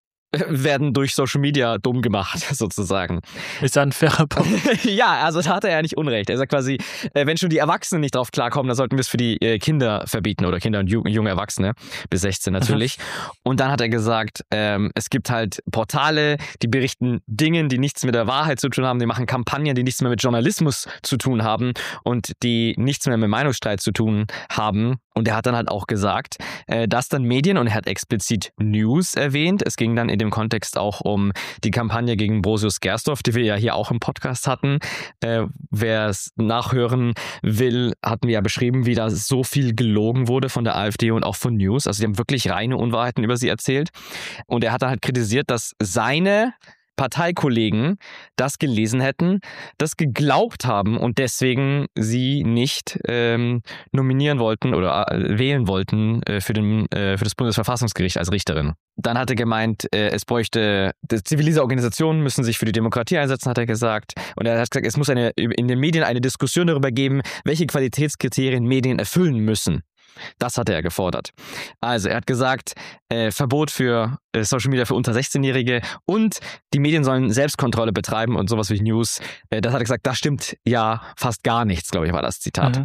werden durch Social Media dumm gemacht, sozusagen. Ist ja ein fairer Punkt. Ja, also da hat er ja nicht Unrecht. Er sagt quasi, wenn schon die Erwachsenen nicht drauf klarkommen, dann sollten wir es für die Kinder verbieten oder Kinder und junge Erwachsene, bis sechzehn natürlich. Und dann hat er gesagt, ähm, es gibt halt Portale, die berichten Dingen, die nichts mit der Wahrheit zu tun haben, die machen Kampagnen, die nichts mehr mit Journalismus zu tun haben und die nichts mehr mit Meinungsstreit zu tun haben. Und er hat dann halt auch gesagt, äh, dass dann Medien, und er hat explizit News erwähnt, es ging dann in dem Kontext auch um die Kampagne gegen Brosius Gersdorf, die wir ja hier auch im Podcast hatten. Äh, wer es nachhören will, hatten wir ja beschrieben, wie da so viel gelogen wurde von der AfD und auch von News. Also die haben wirklich reine Unwahrheiten über sie erzählt. Und er hat dann halt kritisiert, dass seine Parteikollegen das gelesen hätten, das geglaubt haben und deswegen sie nicht ähm, nominieren wollten oder äh, wählen wollten äh, für, den, äh, für das Bundesverfassungsgericht als Richterin. Dann hat er gemeint, äh, es bräuchte, zivilisierte Organisationen müssen sich für die Demokratie einsetzen, hat er gesagt. Und er hat gesagt, es muss eine, in den Medien eine Diskussion darüber geben, welche Qualitätskriterien Medien erfüllen müssen. Das hat er gefordert. Also er hat gesagt, äh, Verbot für äh, Social Media für unter sechzehnjährige und die Medien sollen Selbstkontrolle betreiben und sowas wie News. Äh, das hat er gesagt, das stimmt ja fast gar nichts, glaube ich, war das Zitat.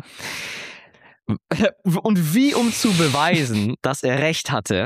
Mhm. Und wie um zu beweisen, dass er recht hatte,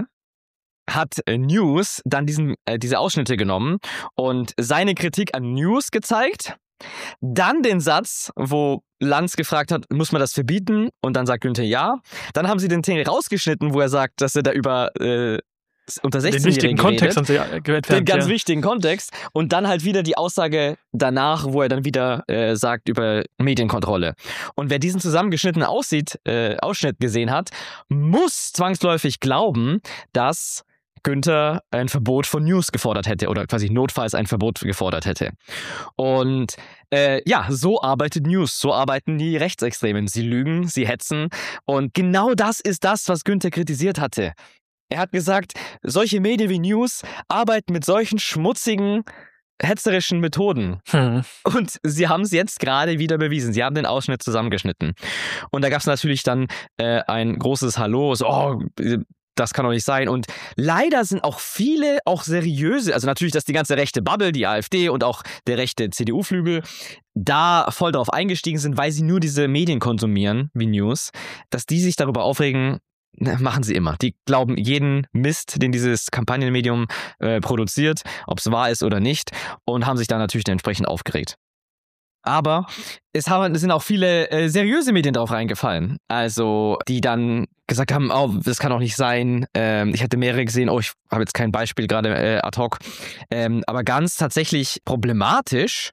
hat News dann diesen, äh, diese Ausschnitte genommen und seine Kritik an News gezeigt. Dann den Satz, wo Lanz gefragt hat, muss man das verbieten? Und dann sagt Günther ja. Dann haben sie den Teil rausgeschnitten, wo er sagt, dass er da über äh, unter sechzehnjährigen den wichtigen Kontext haben sie entfernt, den ganz ja. wichtigen Kontext. Und dann halt wieder die Aussage danach, wo er dann wieder äh, sagt über Medienkontrolle. Und wer diesen zusammengeschnittenen Aussieht, äh, Ausschnitt gesehen hat, muss zwangsläufig glauben, dass Günther ein Verbot von News gefordert hätte oder quasi notfalls ein Verbot gefordert hätte. Und äh, ja, so arbeitet News, so arbeiten die Rechtsextremen. Sie lügen, sie hetzen und genau das ist das, was Günther kritisiert hatte. Er hat gesagt, solche Medien wie News arbeiten mit solchen schmutzigen, hetzerischen Methoden. Hm. Und sie haben es jetzt gerade wieder bewiesen. Sie haben den Ausschnitt zusammengeschnitten. Und da gab es natürlich dann äh, ein großes Hallo, so, oh, das kann doch nicht sein. Und leider sind auch viele, auch seriöse, also natürlich, dass die ganze rechte Bubble, die AfD und auch der rechte C D U-Flügel, da voll drauf eingestiegen sind, weil sie nur diese Medien konsumieren, wie News, dass die sich darüber aufregen, machen sie immer. Die glauben jeden Mist, den dieses Kampagnenmedium äh, produziert, ob es wahr ist oder nicht, und haben sich da natürlich entsprechend aufgeregt. Aber es, haben, es sind auch viele äh, seriöse Medien drauf reingefallen. Also, die dann gesagt haben, oh, das kann doch nicht sein. Ähm, ich hätte mehrere gesehen, oh, ich habe jetzt kein Beispiel gerade äh, ad hoc. Ähm, aber ganz tatsächlich problematisch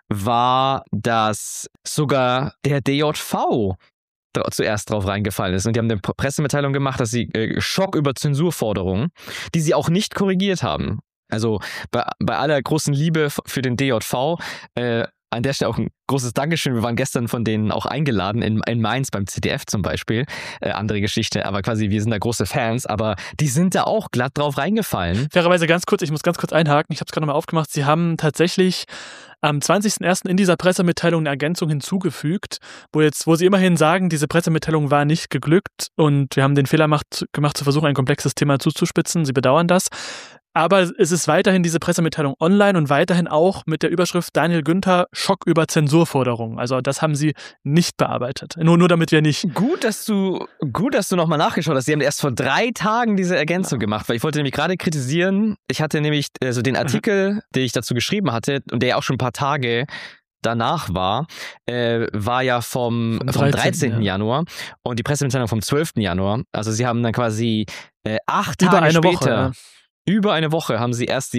war, dass sogar der D J V zuerst drauf reingefallen ist. Und die haben eine Pressemitteilung gemacht, dass sie äh, Schock über Zensurforderungen, die sie auch nicht korrigiert haben. Also bei, bei aller großen Liebe für den D J V, äh, an der Stelle auch ein großes Dankeschön. Wir waren gestern von denen auch eingeladen, in, in Mainz beim Z D F zum Beispiel. Äh, andere Geschichte, aber quasi wir sind da große Fans, aber die sind da auch glatt drauf reingefallen. Fairerweise ganz kurz, ich muss ganz kurz einhaken, ich habe es gerade nochmal aufgemacht, sie haben tatsächlich am zwanzigsten ersten in dieser Pressemitteilung eine Ergänzung hinzugefügt, wo jetzt, wo sie immerhin sagen, diese Pressemitteilung war nicht geglückt und wir haben den Fehler gemacht, gemacht zu versuchen, ein komplexes Thema zuzuspitzen. Sie bedauern das. Aber es ist weiterhin diese Pressemitteilung online und weiterhin auch mit der Überschrift Daniel Günther, Schock über Zensurforderungen. Also das haben sie nicht bearbeitet. Nur, nur damit wir nicht... Gut, dass du, gut, dass du nochmal nachgeschaut hast. Sie haben erst vor drei Tagen diese Ergänzung ja. gemacht, weil ich wollte nämlich gerade kritisieren, ich hatte nämlich also den Artikel, mhm. den ich dazu geschrieben hatte und der ja auch schon ein paar Tage danach war, äh, war ja vom, vom, vom dreizehnten Ja. Januar und die Pressemitteilung vom zwölften Januar. Also sie haben dann quasi äh, acht über Tage eine später, Woche, ja. über eine Woche haben sie erst die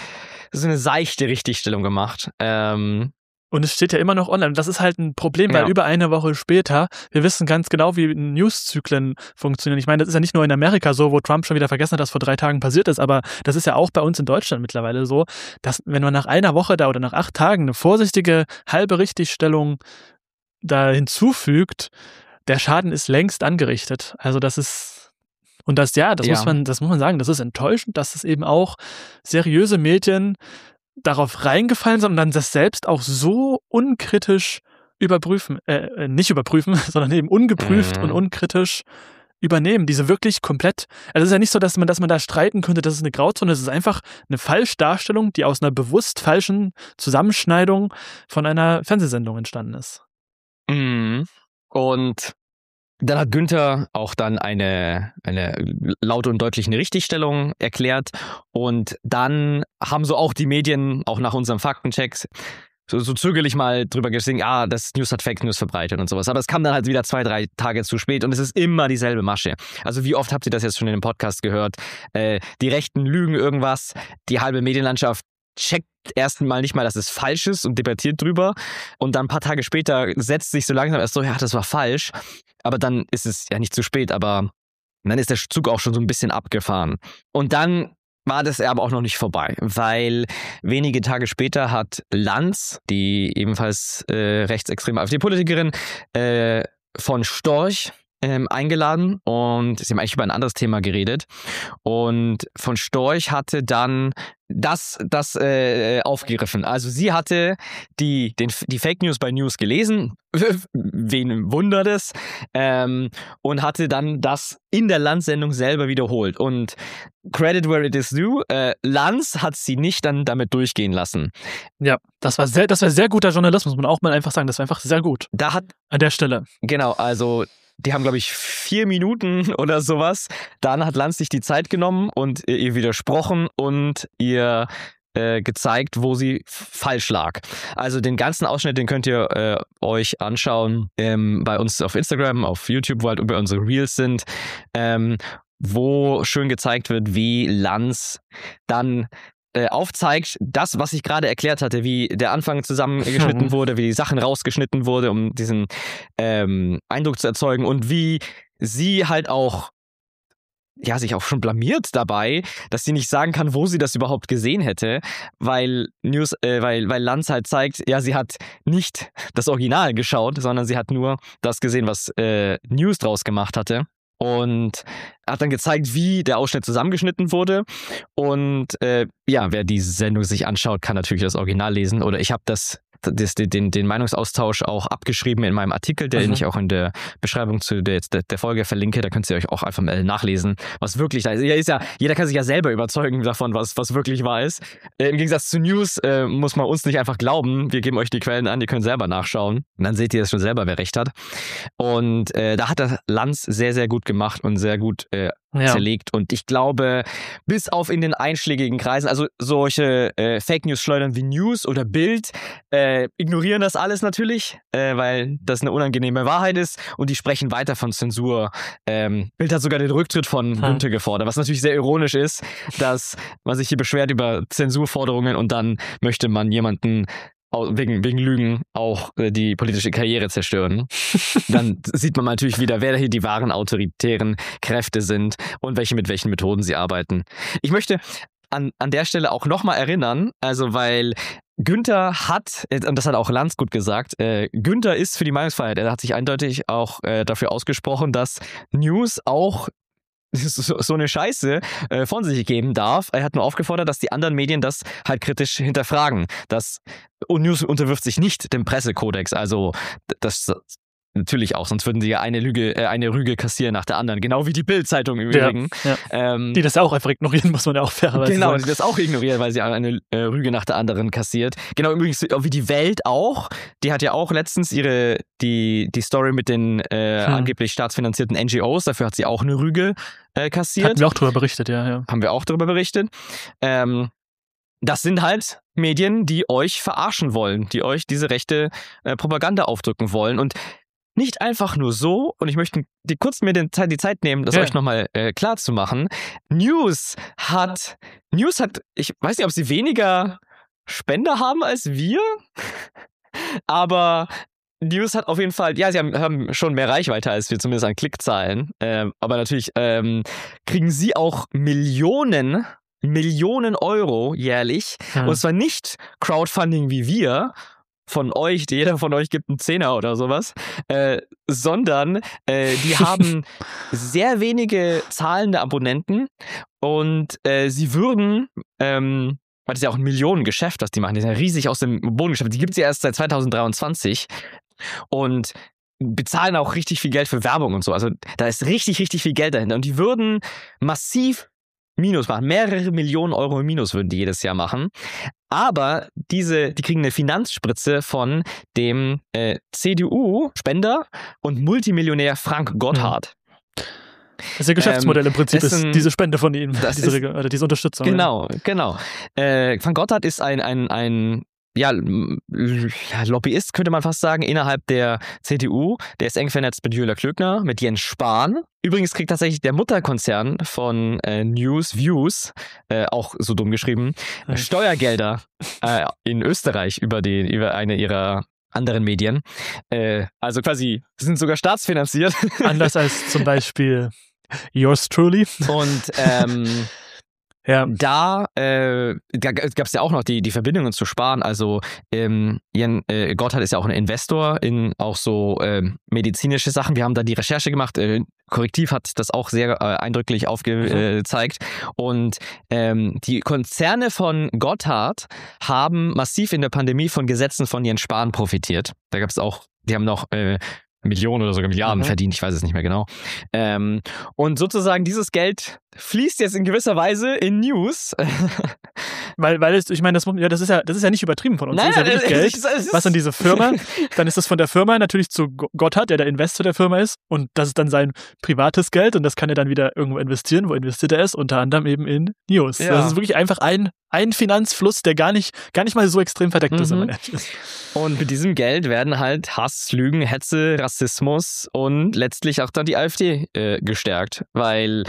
so eine seichte Richtigstellung gemacht. Ähm, Und es steht ja immer noch online. Und das ist halt ein Problem, weil ja. über eine Woche später, wir wissen ganz genau, wie News-Zyklen funktionieren. Ich meine, das ist ja nicht nur in Amerika so, wo Trump schon wieder vergessen hat, dass vor drei Tagen passiert ist, aber das ist ja auch bei uns in Deutschland mittlerweile so, dass wenn man nach einer Woche da oder nach acht Tagen eine vorsichtige halbe Richtigstellung da hinzufügt, der Schaden ist längst angerichtet. Also das ist... Und das, ja, das ja. muss man, das muss man sagen, das ist enttäuschend, dass es eben auch seriöse Medien darauf reingefallen sind und dann das selbst auch so unkritisch überprüfen, äh, nicht überprüfen, sondern eben ungeprüft mhm. und unkritisch übernehmen. Diese wirklich komplett, also es ist ja nicht so, dass man, dass man da streiten könnte, das ist eine Grauzone, es ist einfach eine Falschdarstellung, die aus einer bewusst falschen Zusammenschneidung von einer Fernsehsendung entstanden ist. Mhm. Und dann hat Günther auch dann eine, eine laute und deutliche Richtigstellung erklärt und dann haben so auch die Medien, auch nach unserem Faktencheck, so, so zögerlich mal drüber gesehen, ah, das News hat Fake News verbreitet und sowas. Aber es kam dann halt wieder zwei, drei Tage zu spät und es ist immer dieselbe Masche. Also wie oft habt ihr das jetzt schon in dem Podcast gehört? Äh, die Rechten lügen irgendwas, die halbe Medienlandschaft checkt erst mal nicht mal, dass es falsch ist und debattiert drüber und dann ein paar Tage später setzt sich so langsam erst so, ja, das war falsch, aber dann ist es ja nicht zu spät, aber dann ist der Zug auch schon so ein bisschen abgefahren. Und dann war das aber auch noch nicht vorbei, weil wenige Tage später hat Lanz, die ebenfalls äh, rechtsextreme AfD-Politikerin, äh, von Storch ähm, eingeladen und sie haben eigentlich über ein anderes Thema geredet und von Storch hatte dann das, das äh, aufgegriffen. Also sie hatte die, den, die Fake News bei News gelesen, wen wundert es, ähm, und hatte dann das in der Lanz-Sendung selber wiederholt. Und credit where it is due, äh, Lanz hat sie nicht dann damit durchgehen lassen. Ja, das war sehr, das war sehr guter Journalismus, muss man auch mal einfach sagen. Das war einfach sehr gut. Da hat an der Stelle. Genau, also die haben, glaube ich, vier Minuten oder sowas. Dann hat Lanz sich die Zeit genommen und ihr widersprochen und ihr äh, gezeigt, wo sie f- falsch lag. Also den ganzen Ausschnitt, den könnt ihr äh, euch anschauen ähm, bei uns auf Instagram, auf YouTube, wo halt über unsere Reels sind, ähm, wo schön gezeigt wird, wie Lanz dann äh, aufzeigt, das, was ich gerade erklärt hatte, wie der Anfang zusammengeschnitten wurde, wie die Sachen rausgeschnitten wurde, um diesen ähm, Eindruck zu erzeugen und wie sie halt auch ja, sich auch schon blamiert dabei, dass sie nicht sagen kann, wo sie das überhaupt gesehen hätte, weil News, äh, weil, weil Lanz halt zeigt, ja, sie hat nicht das Original geschaut, sondern sie hat nur das gesehen, was äh, News draus gemacht hatte. Und hat dann gezeigt, wie der Ausschnitt zusammengeschnitten wurde. Und äh, ja, wer diese Sendung sich anschaut, kann natürlich das Original lesen. Oder ich habe das, das den, den Meinungsaustausch auch abgeschrieben in meinem Artikel, den mhm. ich auch in der Beschreibung zu der, der, der Folge verlinke. Da könnt ihr euch auch einfach mal nachlesen, was wirklich da ist. Ja, ist ja, jeder kann sich ja selber überzeugen davon, was, was wirklich wahr ist. Äh, Im Gegensatz zu News äh, muss man uns nicht einfach glauben. Wir geben euch die Quellen an, ihr könnt selber nachschauen. Und dann seht ihr das schon selber, wer recht hat. Und äh, da hat der Lanz sehr, sehr gut gemacht und sehr gut äh, ja. zerlegt. Und ich glaube, bis auf in den einschlägigen Kreisen, also solche äh, Fake News schleudern wie News oder Bild, äh, ignorieren das alles natürlich, äh, weil das eine unangenehme Wahrheit ist und die sprechen weiter von Zensur. Ähm, Bild hat sogar den Rücktritt von hm. Günther gefordert, was natürlich sehr ironisch ist, dass man sich hier beschwert über Zensurforderungen und dann möchte man jemanden Wegen, wegen Lügen auch äh, die politische Karriere zerstören. Dann sieht man natürlich wieder, wer hier die wahren autoritären Kräfte sind und welche mit welchen Methoden sie arbeiten. Ich möchte an, an der Stelle auch nochmal erinnern, also weil Günther hat, und das hat auch Lanz gut gesagt, äh, Günther ist für die Meinungsfreiheit. Er hat sich eindeutig auch äh, dafür ausgesprochen, dass News auch so, so eine Scheiße äh, von sich geben darf. Er hat nur aufgefordert, dass die anderen Medien das halt kritisch hinterfragen. Das und News unterwirft sich nicht dem Pressekodex. Also das natürlich auch, sonst würden sie ja eine Lüge, äh, eine Rüge kassieren nach der anderen. Genau wie die Bild-Zeitung im Übrigen. Ja, ja. Ähm, die das ja auch einfach ignorieren, muss man ja auch fairerweise genau, sagen. die das auch ignorieren, weil sie eine äh, Rüge nach der anderen kassiert. Genau, übrigens wie die Welt auch. Die hat ja auch letztens ihre, die, die Story mit den äh, hm. angeblich staatsfinanzierten N G Os, dafür hat sie auch eine Rüge äh, kassiert. Hatten wir auch darüber berichtet, ja. ja. Haben wir auch darüber berichtet. Ähm, Das sind halt Medien, die euch verarschen wollen, die euch diese rechte äh, Propaganda aufdrücken wollen und nicht einfach nur so, und ich möchte die, kurz mir den, die Zeit nehmen, das ja. euch nochmal äh, klar zu machen. News hat, News hat, ich weiß nicht, ob sie weniger Spender haben als wir, aber News hat auf jeden Fall, ja, sie haben, haben schon mehr Reichweite als wir, zumindest an Klickzahlen, äh, aber natürlich ähm, kriegen sie auch Millionen Millionen Euro jährlich. Hm. Und zwar nicht Crowdfunding wie wir, von euch, jeder von euch gibt einen Zehner oder sowas, äh, sondern äh, die haben sehr wenige zahlende Abonnenten und äh, sie würden, ähm, weil das ist ja auch ein Millionengeschäft, was die machen, die sind ja riesig aus dem Boden geschafft, die gibt es ja erst seit zweitausenddreiundzwanzig und bezahlen auch richtig viel Geld für Werbung und so. Also da ist richtig, richtig viel Geld dahinter. Und die würden massiv Minus machen. Mehrere Millionen Euro Minus würden die jedes Jahr machen. Aber diese, die kriegen eine Finanzspritze von dem äh, C D U-Spender und Multimillionär Frank Gotthard. Das ist ihr Geschäftsmodell ähm, im Prinzip, ist ein, diese Spende von ihnen, das diese, ist, oder diese Unterstützung. Genau, ja. genau. Äh, Frank Gotthard ist ein, ein, ein ja, Lobbyist, könnte man fast sagen, innerhalb der C D U. Der ist eng vernetzt mit Jüler Klöckner, mit Jens Spahn. Übrigens kriegt tatsächlich der Mutterkonzern von äh, News, Views, äh, auch so dumm geschrieben, ja. Steuergelder äh, in Österreich über, die, über eine ihrer anderen Medien. Äh, also quasi sind sogar staatsfinanziert. Anders als zum Beispiel Yours Truly. Und ähm, Ja. Da, äh, da gab es ja auch noch die, die Verbindungen zu Spahn. Also ähm, Jan äh, Gotthard ist ja auch ein Investor in auch so äh, medizinische Sachen. Wir haben da die Recherche gemacht. Äh, Korrektiv hat das auch sehr äh, eindrücklich aufgezeigt. Mhm. Und ähm, die Konzerne von Gotthard haben massiv in der Pandemie von Gesetzen von Jens Spahn profitiert. Da gab es auch, die haben noch äh, Millionen oder sogar Milliarden mhm. verdient, ich weiß es nicht mehr genau. Ähm, und sozusagen dieses Geld fließt jetzt in gewisser Weise in News. weil, weil es, ich meine, das, ja, das, ist ja, das ist ja nicht übertrieben von uns. Nein, das ist ja wirklich Geld, ist, ist, was an diese Firma, dann ist das von der Firma natürlich zu Gotthard, der der Investor der Firma ist, und das ist dann sein privates Geld und das kann er dann wieder irgendwo investieren. Wo investiert er es? Unter anderem eben in News. Ja. Das ist wirklich einfach ein, ein Finanzfluss, der gar nicht, gar nicht mal so extrem verdeckt mhm. ist. Wenn man ist. Und mit diesem Geld werden halt Hass, Lügen, Hetze, Rassismus und letztlich auch dann die AfD äh, gestärkt, weil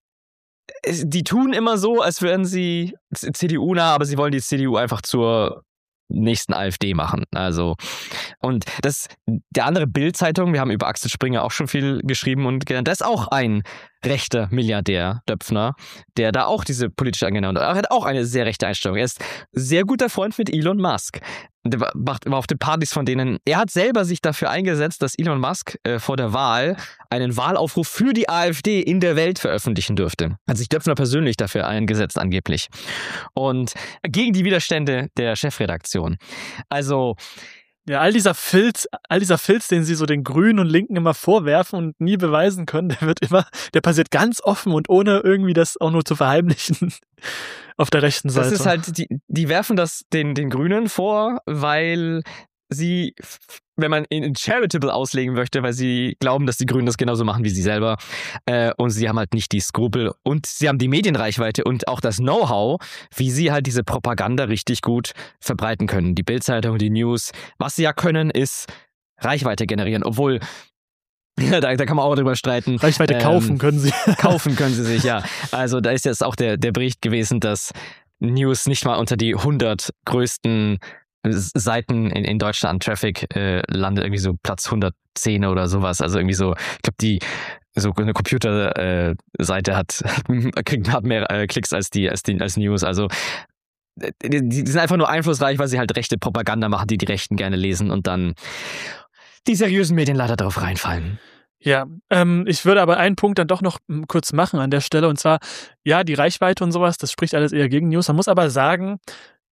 die tun immer so, als wären sie C D U-nah, aber sie wollen die C D U einfach zur nächsten AfD machen. Also, und das, der andere Bild-Zeitung, wir haben über Axel Springer auch schon viel geschrieben und gelernt, das ist auch ein rechter Milliardär, Döpfner, der da auch diese politische Agenda hat. Er hat auch eine sehr rechte Einstellung. Er ist sehr guter Freund mit Elon Musk. Der macht immer auf den Partys von denen. Er hat selber sich dafür eingesetzt, dass Elon Musk äh, vor der Wahl einen Wahlaufruf für die AfD in der Welt veröffentlichen dürfte. Hat sich Döpfner persönlich dafür eingesetzt, angeblich. Und gegen die Widerstände der Chefredaktion. Also, ja, all dieser Filz, all dieser Filz, den sie so den Grünen und Linken immer vorwerfen und nie beweisen können, der wird immer, der passiert ganz offen und ohne irgendwie das auch nur zu verheimlichen auf der rechten Seite. Das ist halt, die, die werfen das den, den Grünen vor, weil sie, wenn man in charitable auslegen möchte, weil sie glauben, dass die Grünen das genauso machen wie sie selber. Äh, und sie haben halt nicht die Skrupel und sie haben die Medienreichweite und auch das Know-how, wie sie halt diese Propaganda richtig gut verbreiten können. Die Bild-Zeitung, die News. Was sie ja können, ist Reichweite generieren, obwohl ja, da, da kann man auch drüber streiten. Reichweite ähm, kaufen können sie. Kaufen können sie sich, ja. Also da ist jetzt auch der, der Bericht gewesen, dass News nicht mal unter die hundert größten Seiten in, in Deutschland an Traffic äh, landet, irgendwie so Platz hundertzehn oder sowas. Also irgendwie so, ich glaube, die so eine Computerseite äh, hat, kriegt hat mehr äh, Klicks als die, als die als News. Also die, die sind einfach nur einflussreich, weil sie halt rechte Propaganda machen, die die Rechten gerne lesen und dann die seriösen Medien leider darauf reinfallen. Ja, ähm, ich würde aber einen Punkt dann doch noch m, kurz machen an der Stelle, und zwar, ja, die Reichweite und sowas, das spricht alles eher gegen News. Man muss aber sagen,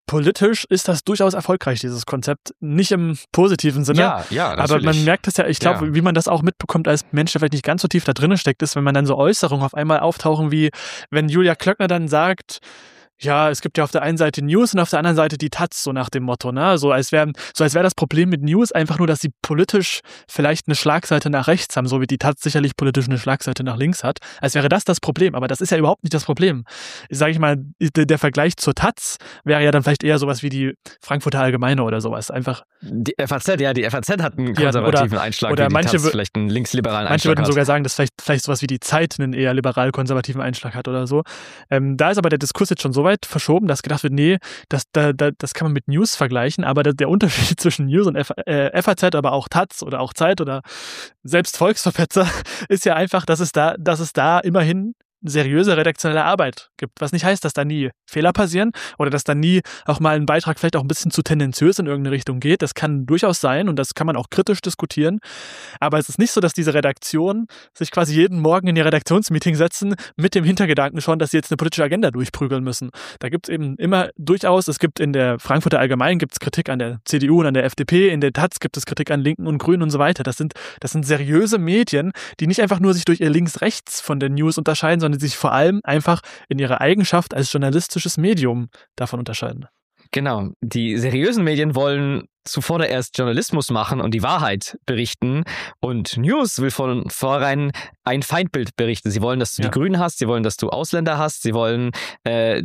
politisch ist das durchaus erfolgreich, dieses Konzept. Nicht im positiven Sinne. Ja, ja, natürlich. Aber man merkt das ja, ich glaube, Ja. wie man das auch mitbekommt als Mensch, der vielleicht nicht ganz so tief da drin steckt, ist, wenn man dann so Äußerungen auf einmal auftauchen, wie wenn Julia Klöckner dann sagt, ja, es gibt ja auf der einen Seite News und auf der anderen Seite die Taz, so nach dem Motto, ne? So als wäre so als wäre das Problem mit News einfach nur, dass sie politisch vielleicht eine Schlagseite nach rechts haben, so wie die Taz sicherlich politisch eine Schlagseite nach links hat. Als wäre das das Problem, aber das ist ja überhaupt nicht das Problem. Sage ich mal, der, der Vergleich zur Taz wäre ja dann vielleicht eher sowas wie die Frankfurter Allgemeine oder sowas. Einfach. Die F A Z, ja, die F A Z hat einen Ja, konservativen oder- Einschlag, oder wie die manche Taz wür- vielleicht einen linksliberalen Manche Einschlag würden hat. sogar sagen, dass vielleicht, vielleicht sowas wie die Zeit einen eher liberal-konservativen Einschlag hat oder so. Ähm, da ist aber der Diskurs jetzt schon so weit verschoben, dass gedacht wird, nee, das, da, da, das kann man mit News vergleichen, aber der, der Unterschied zwischen News und F, äh, F A Z, aber auch Taz oder auch Zeit oder selbst Volksverpetzer ist ja einfach, dass es da, dass es da immerhin seriöse redaktionelle Arbeit gibt, was nicht heißt, dass da nie Fehler passieren oder dass da nie auch mal ein Beitrag vielleicht auch ein bisschen zu tendenziös in irgendeine Richtung geht. Das kann durchaus sein und das kann man auch kritisch diskutieren. Aber es ist nicht so, dass diese Redaktion sich quasi jeden Morgen in ihr Redaktionsmeeting setzen mit dem Hintergedanken schon, dass sie jetzt eine politische Agenda durchprügeln müssen. Da gibt es eben immer durchaus, es gibt in der Frankfurter Allgemeinen gibt es Kritik an der C D U und an der F D P, in der Taz gibt es Kritik an Linken und Grünen und so weiter. Das sind, das sind seriöse Medien, die nicht einfach nur sich durch ihr Links-Rechts von den News unterscheiden, sondern die sich vor allem einfach in ihrer Eigenschaft als journalistisches Medium davon unterscheiden. Genau. Die seriösen Medien wollen zuvor erst Journalismus machen und die Wahrheit berichten. Und News will von vornherein ein Feindbild berichten. Sie wollen, dass du Ja. die Grünen hast, sie wollen, dass du Ausländer hast, sie wollen äh,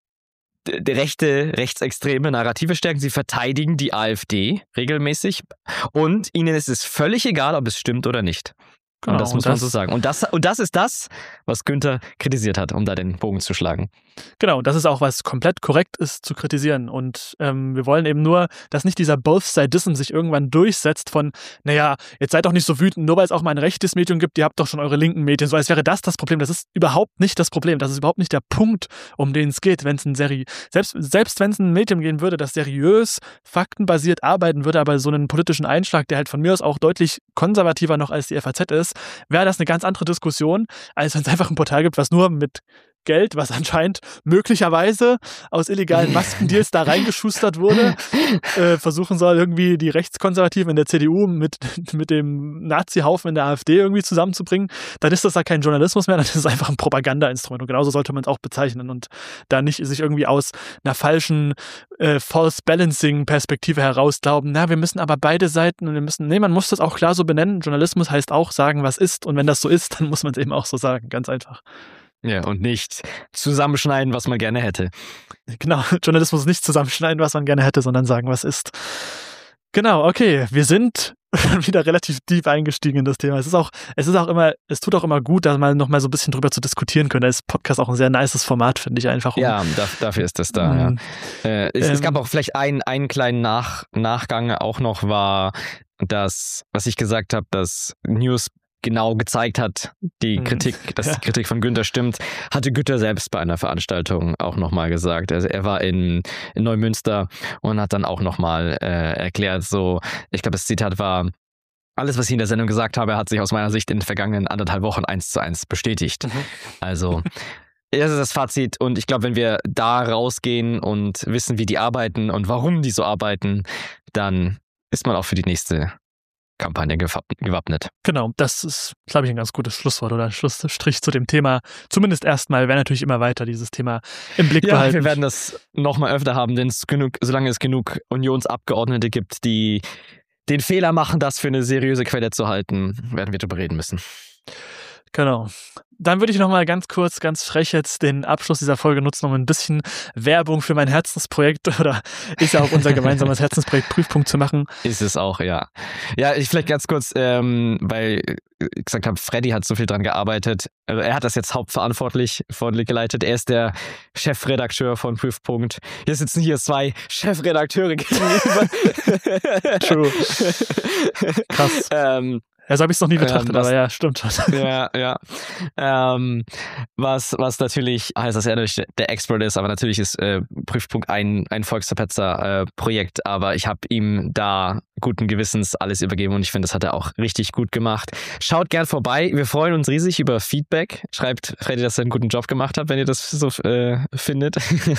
d- d- rechte, rechtsextreme Narrative stärken. Sie verteidigen die AfD regelmäßig. Und ihnen ist es völlig egal, ob es stimmt oder nicht. Genau, und das muss und man das- so sagen. Und das, und das ist das, was Günther kritisiert hat, um da den Bogen zu schlagen. Genau, das ist auch, was komplett korrekt ist zu kritisieren. Und ähm, wir wollen eben nur, dass nicht dieser Both-Sidism sich irgendwann durchsetzt von, naja, jetzt seid doch nicht so wütend, nur weil es auch mal ein rechtes Medium gibt, ihr habt doch schon eure linken Medien, so als wäre das das Problem. Das ist überhaupt nicht das Problem. Das ist überhaupt nicht der Punkt, um den es geht. Wenn es ein Seri selbst, selbst wenn es ein Medium gehen würde, das seriös, faktenbasiert arbeiten würde, aber so einen politischen Einschlag, der halt von mir aus auch deutlich konservativer noch als die F A Z ist, wäre das eine ganz andere Diskussion, als wenn es einfach ein Portal gibt, was nur mit Geld, was anscheinend möglicherweise aus illegalen Maskendeals da reingeschustert wurde, äh, versuchen soll, irgendwie die Rechtskonservativen in der C D U mit, mit dem Nazi-Haufen in der AfD irgendwie zusammenzubringen, dann ist das da kein Journalismus mehr, dann ist es einfach ein Propagandainstrument. Und genauso sollte man es auch bezeichnen und da nicht sich irgendwie aus einer falschen äh, False-Balancing-Perspektive heraus glauben, na, wir müssen aber beide Seiten und wir müssen, nee, man muss das auch klar so benennen. Journalismus heißt auch sagen, was ist. Und wenn das so ist, dann muss man es eben auch so sagen. Ganz einfach. Ja, und nicht zusammenschneiden, was man gerne hätte. Genau, Journalismus nicht zusammenschneiden, was man gerne hätte, sondern sagen, was ist. Genau, okay, wir sind wieder relativ deep eingestiegen in das Thema. Es ist auch, es ist auch immer, es tut auch immer gut, da mal noch mal so ein bisschen drüber zu diskutieren können. Da ist Podcast auch ein sehr nices Format, finde ich einfach. Um, Ja, da, dafür ist das da. Ja. Mhm. Äh, es, es Ähm. gab auch vielleicht einen, einen kleinen Nach, Nachgang auch noch, war das, was ich gesagt habe, dass News genau gezeigt hat, die Mhm. Kritik, dass Ja. die Kritik von Günther stimmt, hatte Günther selbst bei einer Veranstaltung auch nochmal gesagt. Also er war in, in Neumünster und hat dann auch nochmal äh, erklärt, so, ich glaube, das Zitat war: Alles, was ich in der Sendung gesagt habe, hat sich aus meiner Sicht in den vergangenen anderthalb Wochen eins zu eins bestätigt. Mhm. Also, das ist das Fazit. Und ich glaube, wenn wir da rausgehen und wissen, wie die arbeiten und warum die so arbeiten, dann ist man auch für die nächste Kampagne gewapp- gewappnet. Genau, das ist, glaube ich, ein ganz gutes Schlusswort oder ein Schlussstrich zu dem Thema. Zumindest erstmal, wir werden natürlich immer weiter dieses Thema im Blick Ja, behalten. wir werden das nochmal öfter haben, denn es genug, solange es genug Unionsabgeordnete gibt, die den Fehler machen, das für eine seriöse Quelle zu halten, werden wir darüber reden müssen. Genau. Dann würde ich noch mal ganz kurz, ganz frech jetzt den Abschluss dieser Folge nutzen, um ein bisschen Werbung für mein Herzensprojekt oder ist ja auch unser gemeinsames Herzensprojekt Prüfpunkt zu machen. Ist es auch, ja. Ja, ich vielleicht ganz kurz, ähm, weil ich gesagt habe, Freddy hat so viel dran gearbeitet. Also er hat das jetzt hauptverantwortlich geleitet. Er ist der Chefredakteur von Prüfpunkt. Hier sitzen hier zwei Chefredakteure gegenüber. True. Krass. ähm, Ja, so habe ich es noch nie betrachtet, ähm, was, aber ja, stimmt schon. Ja, ja. Ähm, was, was natürlich heißt, dass er natürlich der Expert ist, aber natürlich ist äh, Prüfpunkt ein, ein Volksverpetzer-Projekt, äh, aber ich habe ihm da guten Gewissens alles übergeben und ich finde, das hat er auch richtig gut gemacht. Schaut gern vorbei. Wir freuen uns riesig über Feedback. Schreibt Freddy, dass er einen guten Job gemacht hat, wenn ihr das so äh, findet.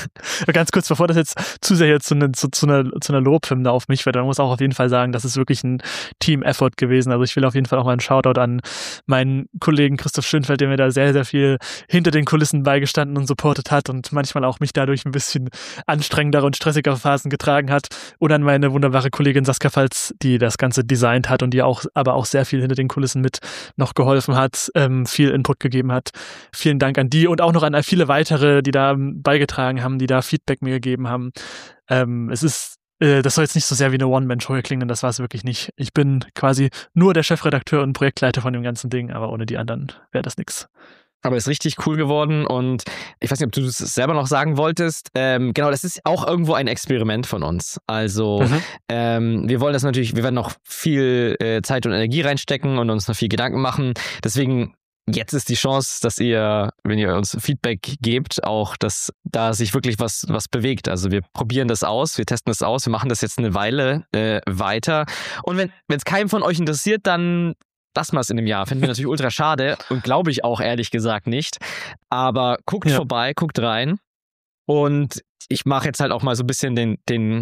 Ganz kurz, bevor das jetzt zu sehr jetzt zu, ne, zu, zu, einer, zu einer Lobhymne auf mich wird, dann muss auch auf jeden Fall sagen, das ist wirklich ein Team-Effort gewesen. Also ich will auf jeden Fall auch mal einen Shoutout an meinen Kollegen Christoph Schönfeld, der mir da sehr, sehr viel hinter den Kulissen beigestanden und supportet hat und manchmal auch mich dadurch ein bisschen anstrengender und stressiger Phasen getragen hat. Und an meine wunderbare Kollegin Saskia Falz, die das Ganze designt hat und die auch, aber auch sehr viel hinter den Kulissen mit noch geholfen hat, ähm, viel Input gegeben hat. Vielen Dank an die und auch noch an viele weitere, die da beigetragen haben, die da Feedback mir gegeben haben. Ähm, es ist Das soll jetzt nicht so sehr wie eine One-Man-Show klingen, das war es wirklich nicht. Ich bin quasi nur der Chefredakteur und Projektleiter von dem ganzen Ding, aber ohne die anderen wäre das nix. Aber ist richtig cool geworden und ich weiß nicht, ob du es selber noch sagen wolltest. Ähm, genau, das ist auch irgendwo ein Experiment von uns. Also mhm. ähm, wir wollen das natürlich, wir werden noch viel äh, Zeit und Energie reinstecken und uns noch viel Gedanken machen. Deswegen jetzt ist die Chance, dass ihr, wenn ihr uns Feedback gebt, auch, dass da sich wirklich was, was bewegt. Also wir probieren das aus, wir testen das aus, wir machen das jetzt eine Weile äh, weiter. Und wenn es keinem von euch interessiert, dann lassen wir es in dem Jahr. Finden wir natürlich ultra schade und glaube ich auch ehrlich gesagt nicht. Aber guckt ja. vorbei, guckt rein. Und ich mache jetzt halt auch mal so ein bisschen den, den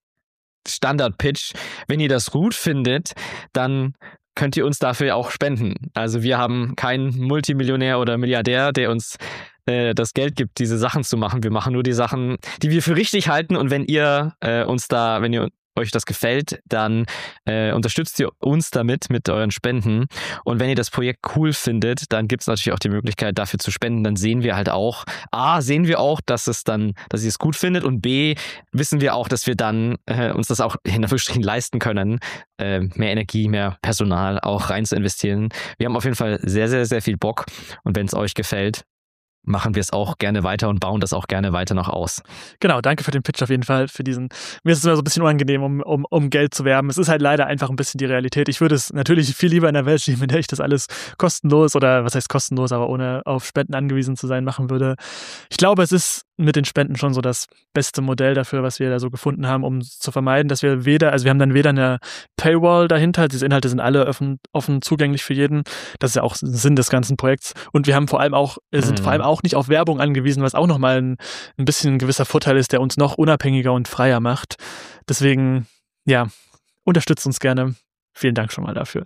Standard-Pitch. Wenn ihr das gut findet, dann könnt ihr uns dafür auch spenden. Also wir haben keinen Multimillionär oder Milliardär, der uns äh, das Geld gibt, diese Sachen zu machen. Wir machen nur die Sachen, die wir für richtig halten. Und wenn ihr äh, uns da, wenn ihr euch das gefällt, dann äh, unterstützt ihr uns damit mit euren Spenden. Und wenn ihr das Projekt cool findet, dann gibt es natürlich auch die Möglichkeit, dafür zu spenden. Dann sehen wir halt auch, A, sehen wir auch, dass es dann, dass ihr es gut findet und B, wissen wir auch, dass wir dann äh, uns das auch in Anführungsstrichen leisten können, äh, mehr Energie, mehr Personal auch rein zu investieren. Wir haben auf jeden Fall sehr, sehr, sehr viel Bock und wenn es euch gefällt, machen wir es auch gerne weiter und bauen das auch gerne weiter noch aus. Genau, danke für den Pitch auf jeden Fall, für diesen, mir ist es immer so ein bisschen unangenehm, um, um, um Geld zu werben. Es ist halt leider einfach ein bisschen die Realität. Ich würde es natürlich viel lieber in einer Welt leben, in der ich das alles kostenlos oder was heißt kostenlos, aber ohne auf Spenden angewiesen zu sein, machen würde. Ich glaube, es ist mit den Spenden schon so das beste Modell dafür, was wir da so gefunden haben, um zu vermeiden, dass wir weder, also wir haben dann weder eine Paywall dahinter, diese Inhalte sind alle offen, offen zugänglich für jeden, das ist ja auch Sinn des ganzen Projekts und wir haben vor allem auch, sind mhm. vor allem auch nicht auf Werbung angewiesen, was auch nochmal ein, ein bisschen ein gewisser Vorteil ist, der uns noch unabhängiger und freier macht. Deswegen, ja, unterstützt uns gerne. Vielen Dank schon mal dafür.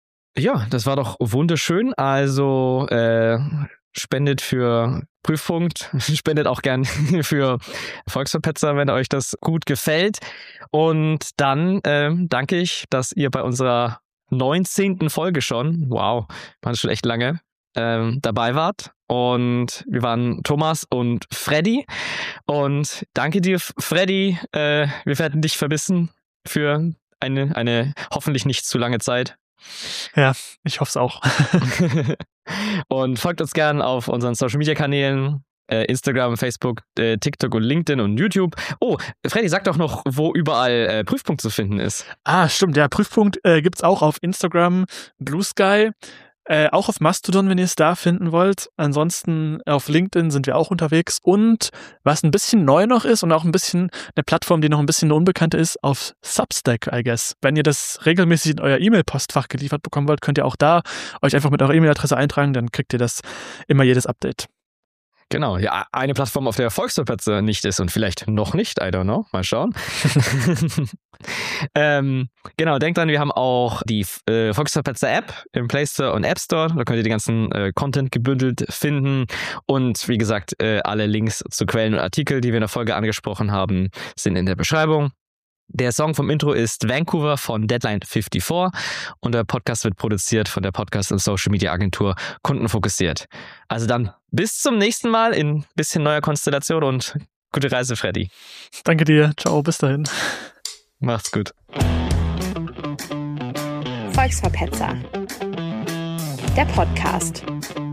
Ja, das war doch wunderschön. Also, äh, spendet für Prüfpunkt, spendet auch gern für Volksverpetzer, wenn euch das gut gefällt. Und dann ähm, danke ich, dass ihr bei unserer neunzehnten Folge schon, wow, war das schon echt lange, ähm, dabei wart. Und wir waren Thomas und Freddy. Und danke dir, Freddy. Äh, wir werden dich vermissen für eine, eine hoffentlich nicht zu lange Zeit. Ja, ich hoffe es auch. Und folgt uns gern auf unseren Social-Media-Kanälen, äh, Instagram, Facebook, äh, TikTok und LinkedIn und YouTube. Oh, Freddy, sag doch noch, wo überall äh, Prüfpunkt zu finden ist. Ah, stimmt. Ja, Prüfpunkt äh, gibt's auch auf Instagram, Blue Sky, äh, auch auf Mastodon, wenn ihr es da finden wollt. Ansonsten auf LinkedIn sind wir auch unterwegs. Und was ein bisschen neu noch ist und auch ein bisschen eine Plattform, die noch ein bisschen eine unbekannte ist, auf Substack, I guess. Wenn ihr das regelmäßig in euer E-Mail-Postfach geliefert bekommen wollt, könnt ihr auch da euch einfach mit eurer E-Mail-Adresse eintragen, dann kriegt ihr das immer jedes Update. Genau, ja, eine Plattform, auf der Volksverpetzer nicht ist und vielleicht noch nicht, I don't know, mal schauen. ähm, genau, denkt dran, wir haben auch die äh, Volksverpetzer-App im Play Store und App Store, da könnt ihr die ganzen äh, Content gebündelt finden und wie gesagt, äh, alle Links zu Quellen und Artikel, die wir in der Folge angesprochen haben, sind in der Beschreibung. Der Song vom Intro ist Vancouver von Deadline fünfundfünfzig und der Podcast wird produziert von der Podcast- und Social-Media-Agentur Kundenfokussiert. Also dann bis zum nächsten Mal in ein bisschen neuer Konstellation und gute Reise, Freddy. Danke dir. Ciao, bis dahin. Macht's gut. Volksverpetzer. Der Podcast.